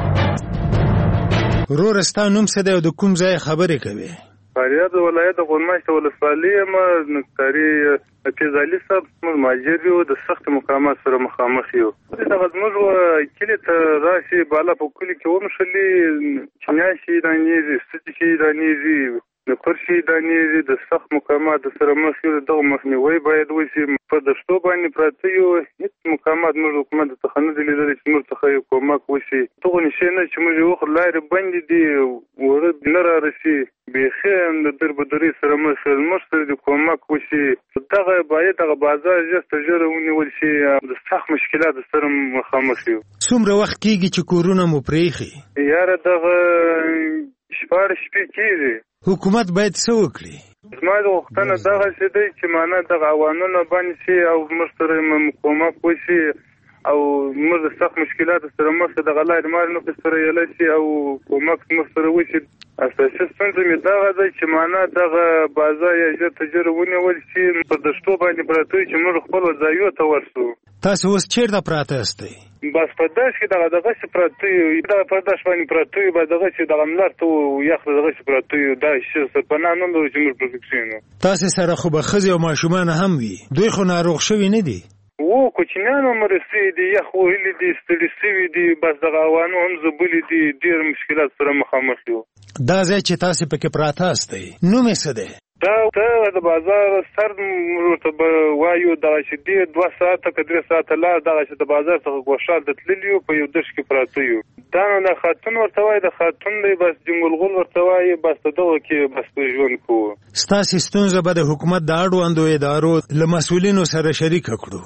ورستا نوم څه دی او د کوم ځای خبرې کوي؟ فاریاب ولایت غورماچ ولسوالۍ ما نقطاري فیضالي صاحب مهاجر یو د سخت مقامات سره مخامخ یو. دا غزموږ کلی ته راشي بالا په کلی کې ومشلي چنیاشي دانیزي ستې شي دانیزي د پرشي دانې د سخت مقامات سره مخ یو دغه مخنیوي باید وشي. په دشتو باندې پراته یو هیڅ مقامات موږ حکومت ته نه دي لیدلي چې موږ ته یو کومک وشي. دغه نشي نه چې موږ یو لارې بندې دي وړه نه را رسي بیخي د دربدري سره مخ موږ سره د کومک وشي. دغه باید دغه بازار جست ژر ونیول شي. د سخت مشکلات سره مخامخ یو. څومره وخت کېږي چې کورونه مو پرېښي؟ یاره دغه شپږ شپې کېږي. حکومت باید څه وکړي؟ زما د غوښتنه دغه شی دی چې معنا دغه عوانونه باندې شي او موږ سره مقاومت وشي او موږ د سخت مشکلاتو سره مخ دغه لارې مار نه سره یلی شي او کومک موږ سره وشي. اساسي ستونزه مې دغه دی چې معنا دغه بازار یې ژر تر ژره ونیول شي. په دشتو باندې پراته وي چې موږ خپل ځایونو ته ورسو. تاسو اوس چیرته پراته یاستئ؟ بس په داش کې دغه دغه پراته یو دغه په داش باندې پراته یو به دغه چې دغه ملار ته یخ دغه پراته یو دا شي په نامه نو چې موږ پروتکشن. تاسو سره خو به ښځې او ماشومان هم وي، دوی خو ناروغ شوي نه دي؟ و کوچنیان هم رسېدي دي، یخ وهلي دي، ستړي سوي دي، بس دغه عوانو هم ځبلي دي، ډېر مشکلات سره مخامخ یو. دا ځای چې تاسو پکې پراته یاستئ نوم یې څه دی؟ دا ته د بازار سر ورته به وایو دغه چې ډېر دوه ساعته که درې ساعته لار دغه چې د بازار څخه ګوښال ته تللي یو په یو دښت کې پراته یو. دا نو د خاتون ورته وایي، د خاتون دی بس جنګلغل ورته وایي، بس په دغه کې بس ژوند کوو. ستاسې ستونزه به د حکومت د اړوندو ادارو له مسؤلینو سره شریکه کړو.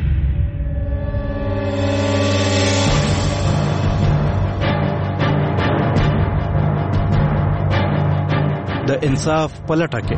د انصاف په لټه کې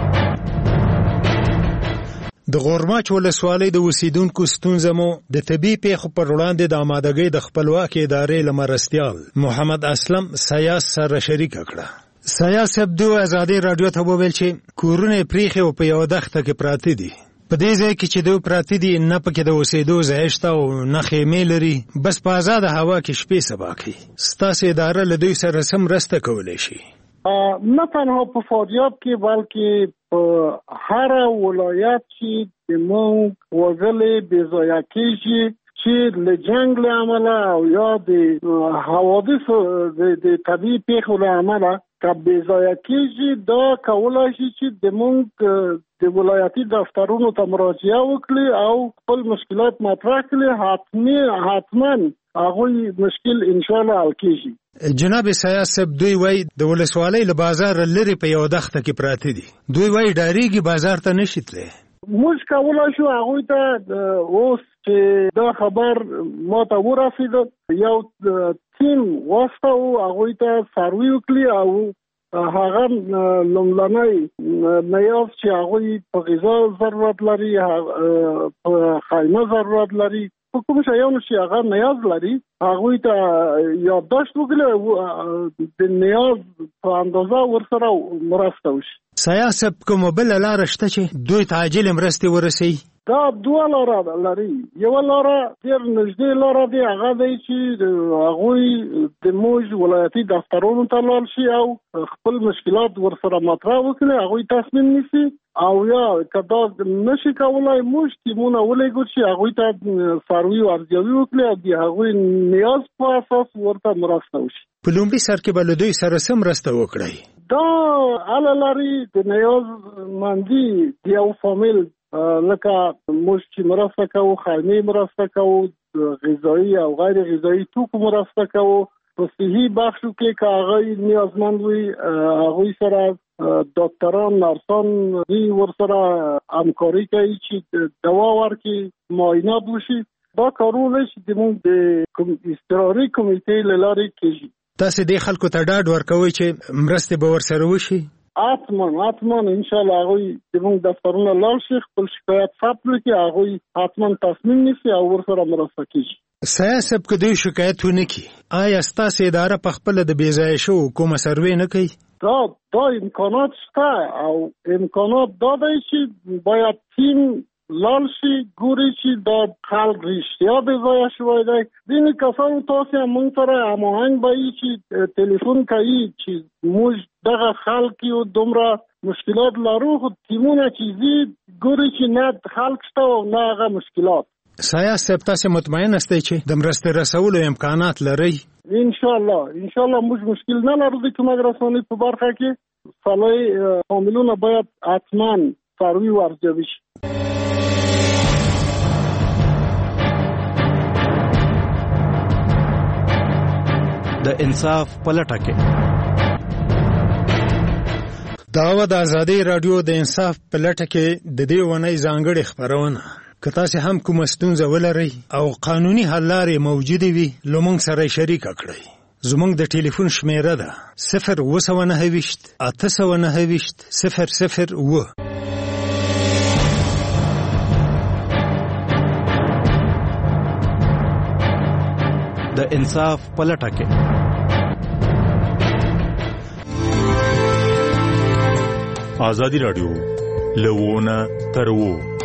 د غورماچ ولسوالۍ د اوسیدونکو ستونزه مو د طبي پیښو پر وړاندې د آمادګۍ د خپلواکۍ ادارې له مرستیال محمد اسلم سیاس سره شریکه کړه. سیاس صاحب د ازادي رادیو ته وویل چې کورونه پریښي او په یو دښته کې پراته دي. په دې ځای کې چې دوی پراته دي نه پکې د اوسېدو ځای شته او نه خیمې لري، بس په ازاده هوا کې شپې سبا کوي. ستاسې اداره له دوی سره څه مرسته کولی شي؟ نه تنها په فاریاب کې بلکې په هر ولایت چې د مونږ وګړي بې ځایه کېږي چې له جنګ له امله او یا د حوادثو د طبیعي پیښو له امله که بې ځایه کېږي، دا کولی شي چې د مونږ د ولایتي دفترونو ته مراجعه وکړي او خپل مشکلات مطرح کړي. حتمي حتما هغوی مشکل انشاءالله حل کېږي. جناب سیاس صاحب دوی وایي د ولسوالۍ له بازار لرې په یو دښته کې پراته دي. دوی وایي ډارېږي بازار ته نشي تللی. موږ کولی شو هغوی ته اوس چې دا خبر ما ته ورسېده یو ټیم واستوو، هغوی ته سروي وکړي او هغه لومړنی نیاز چې هغوی په غذا ضرورت لري، په خیمه ضرورت لري، په کوم شیانو چې هغه نیاز لري هغوی ته یادداشت وکړي، د نیاز په اندازه ورسره مرسته وشي. سیاس صاحب کومه بله لاره شته چې دوی ته عاجلې مرستې ورسوي؟ دا دوه لاره لري. یوه لاره ډېر نږدې لاره دی، هغه دی چې هغوی د موږ ولایتي دفترونو ته لاړ شي او خپل مشکلات ورسره مطرح وکړي، هغوی تصمیم نیسي. او یا که دا نشي کولی موږ ټیمونه ولېږو چې هغوی ته څاروي او ارزیابي وکړي او د هغوی نیاز په اساس ورته مرسته وشي. په لومړي سر کې به له دوی سره څه مرسته وکړئ؟ دا هله لري د نیاز مندي د یو فامیل، لکه موږ چې مرسته کوو، خیمې مرسته کوو، غذایي او غیر غذایي توکو مرسته کوو. په صحي بخشو کې که هغوی نیازمند وي هغوی سره ډاکټران، نرسان ورسره همکاري کوي چې دوا ورکړي، معاینات وشي. دا کارونه چې زموږ د اضطراري کمیټې له لارې کېږي. تاسې دې خلکو ته ډاډ ورکوئ چې مرستې به ورسره وشي؟ حتما حتما انشاءالله هغوی زموږ دفترونه لاړ شي، خپل شکایت ثبت کړي، هغوی حتما تصمیم نیسي او ورسره مرسته کېږي. سیاس صاحب که دوی شکایت ونه کړي، آیا ستاسې اداره پخپله د بې ځایه شوو کومه سروې نه کوي؟ دا دا امکانات شته او امکانات دا دی چې باید تیم لاړ شي، ګوري چې دا خلک رښتیا بې ځایه شوی دی. ځینې کسانو تاسې هم موږ سره هماهنګ به وي چې تلیفون کوي چې موږ دغه خلک یو دومره مشکلات لرو، خو ټیمونه چې ځي ګوري چې نه خلک شته او نه هغه مشکلات. سیاس صاحب تاسې مطمئن استئ چې د مرستې رسولو امکانات لرئ؟ انشاءالله انشاءالله موږ مشکل نه لرو د کومک رسونې په برخه کې. سالای فامیلونه باید حتما څاروي ورزوي شي. د انصاف پلټه کې داوا د ازادي رادیو د انصاف پلټه کې د دې ونې ځانګړي خبرونه که تاسو هم کوم ستونزه ولرئ او قانوني حل لارې موجوده وي لومړی سره شریک کړئ. زموږ د ټلیفون شمیره ده صفر اوه سوه نهه ویشت اته سوه نهه ویشت صفر صفر اوه. د انصاف پلټه کې ازادي رادیو لوونه تر وو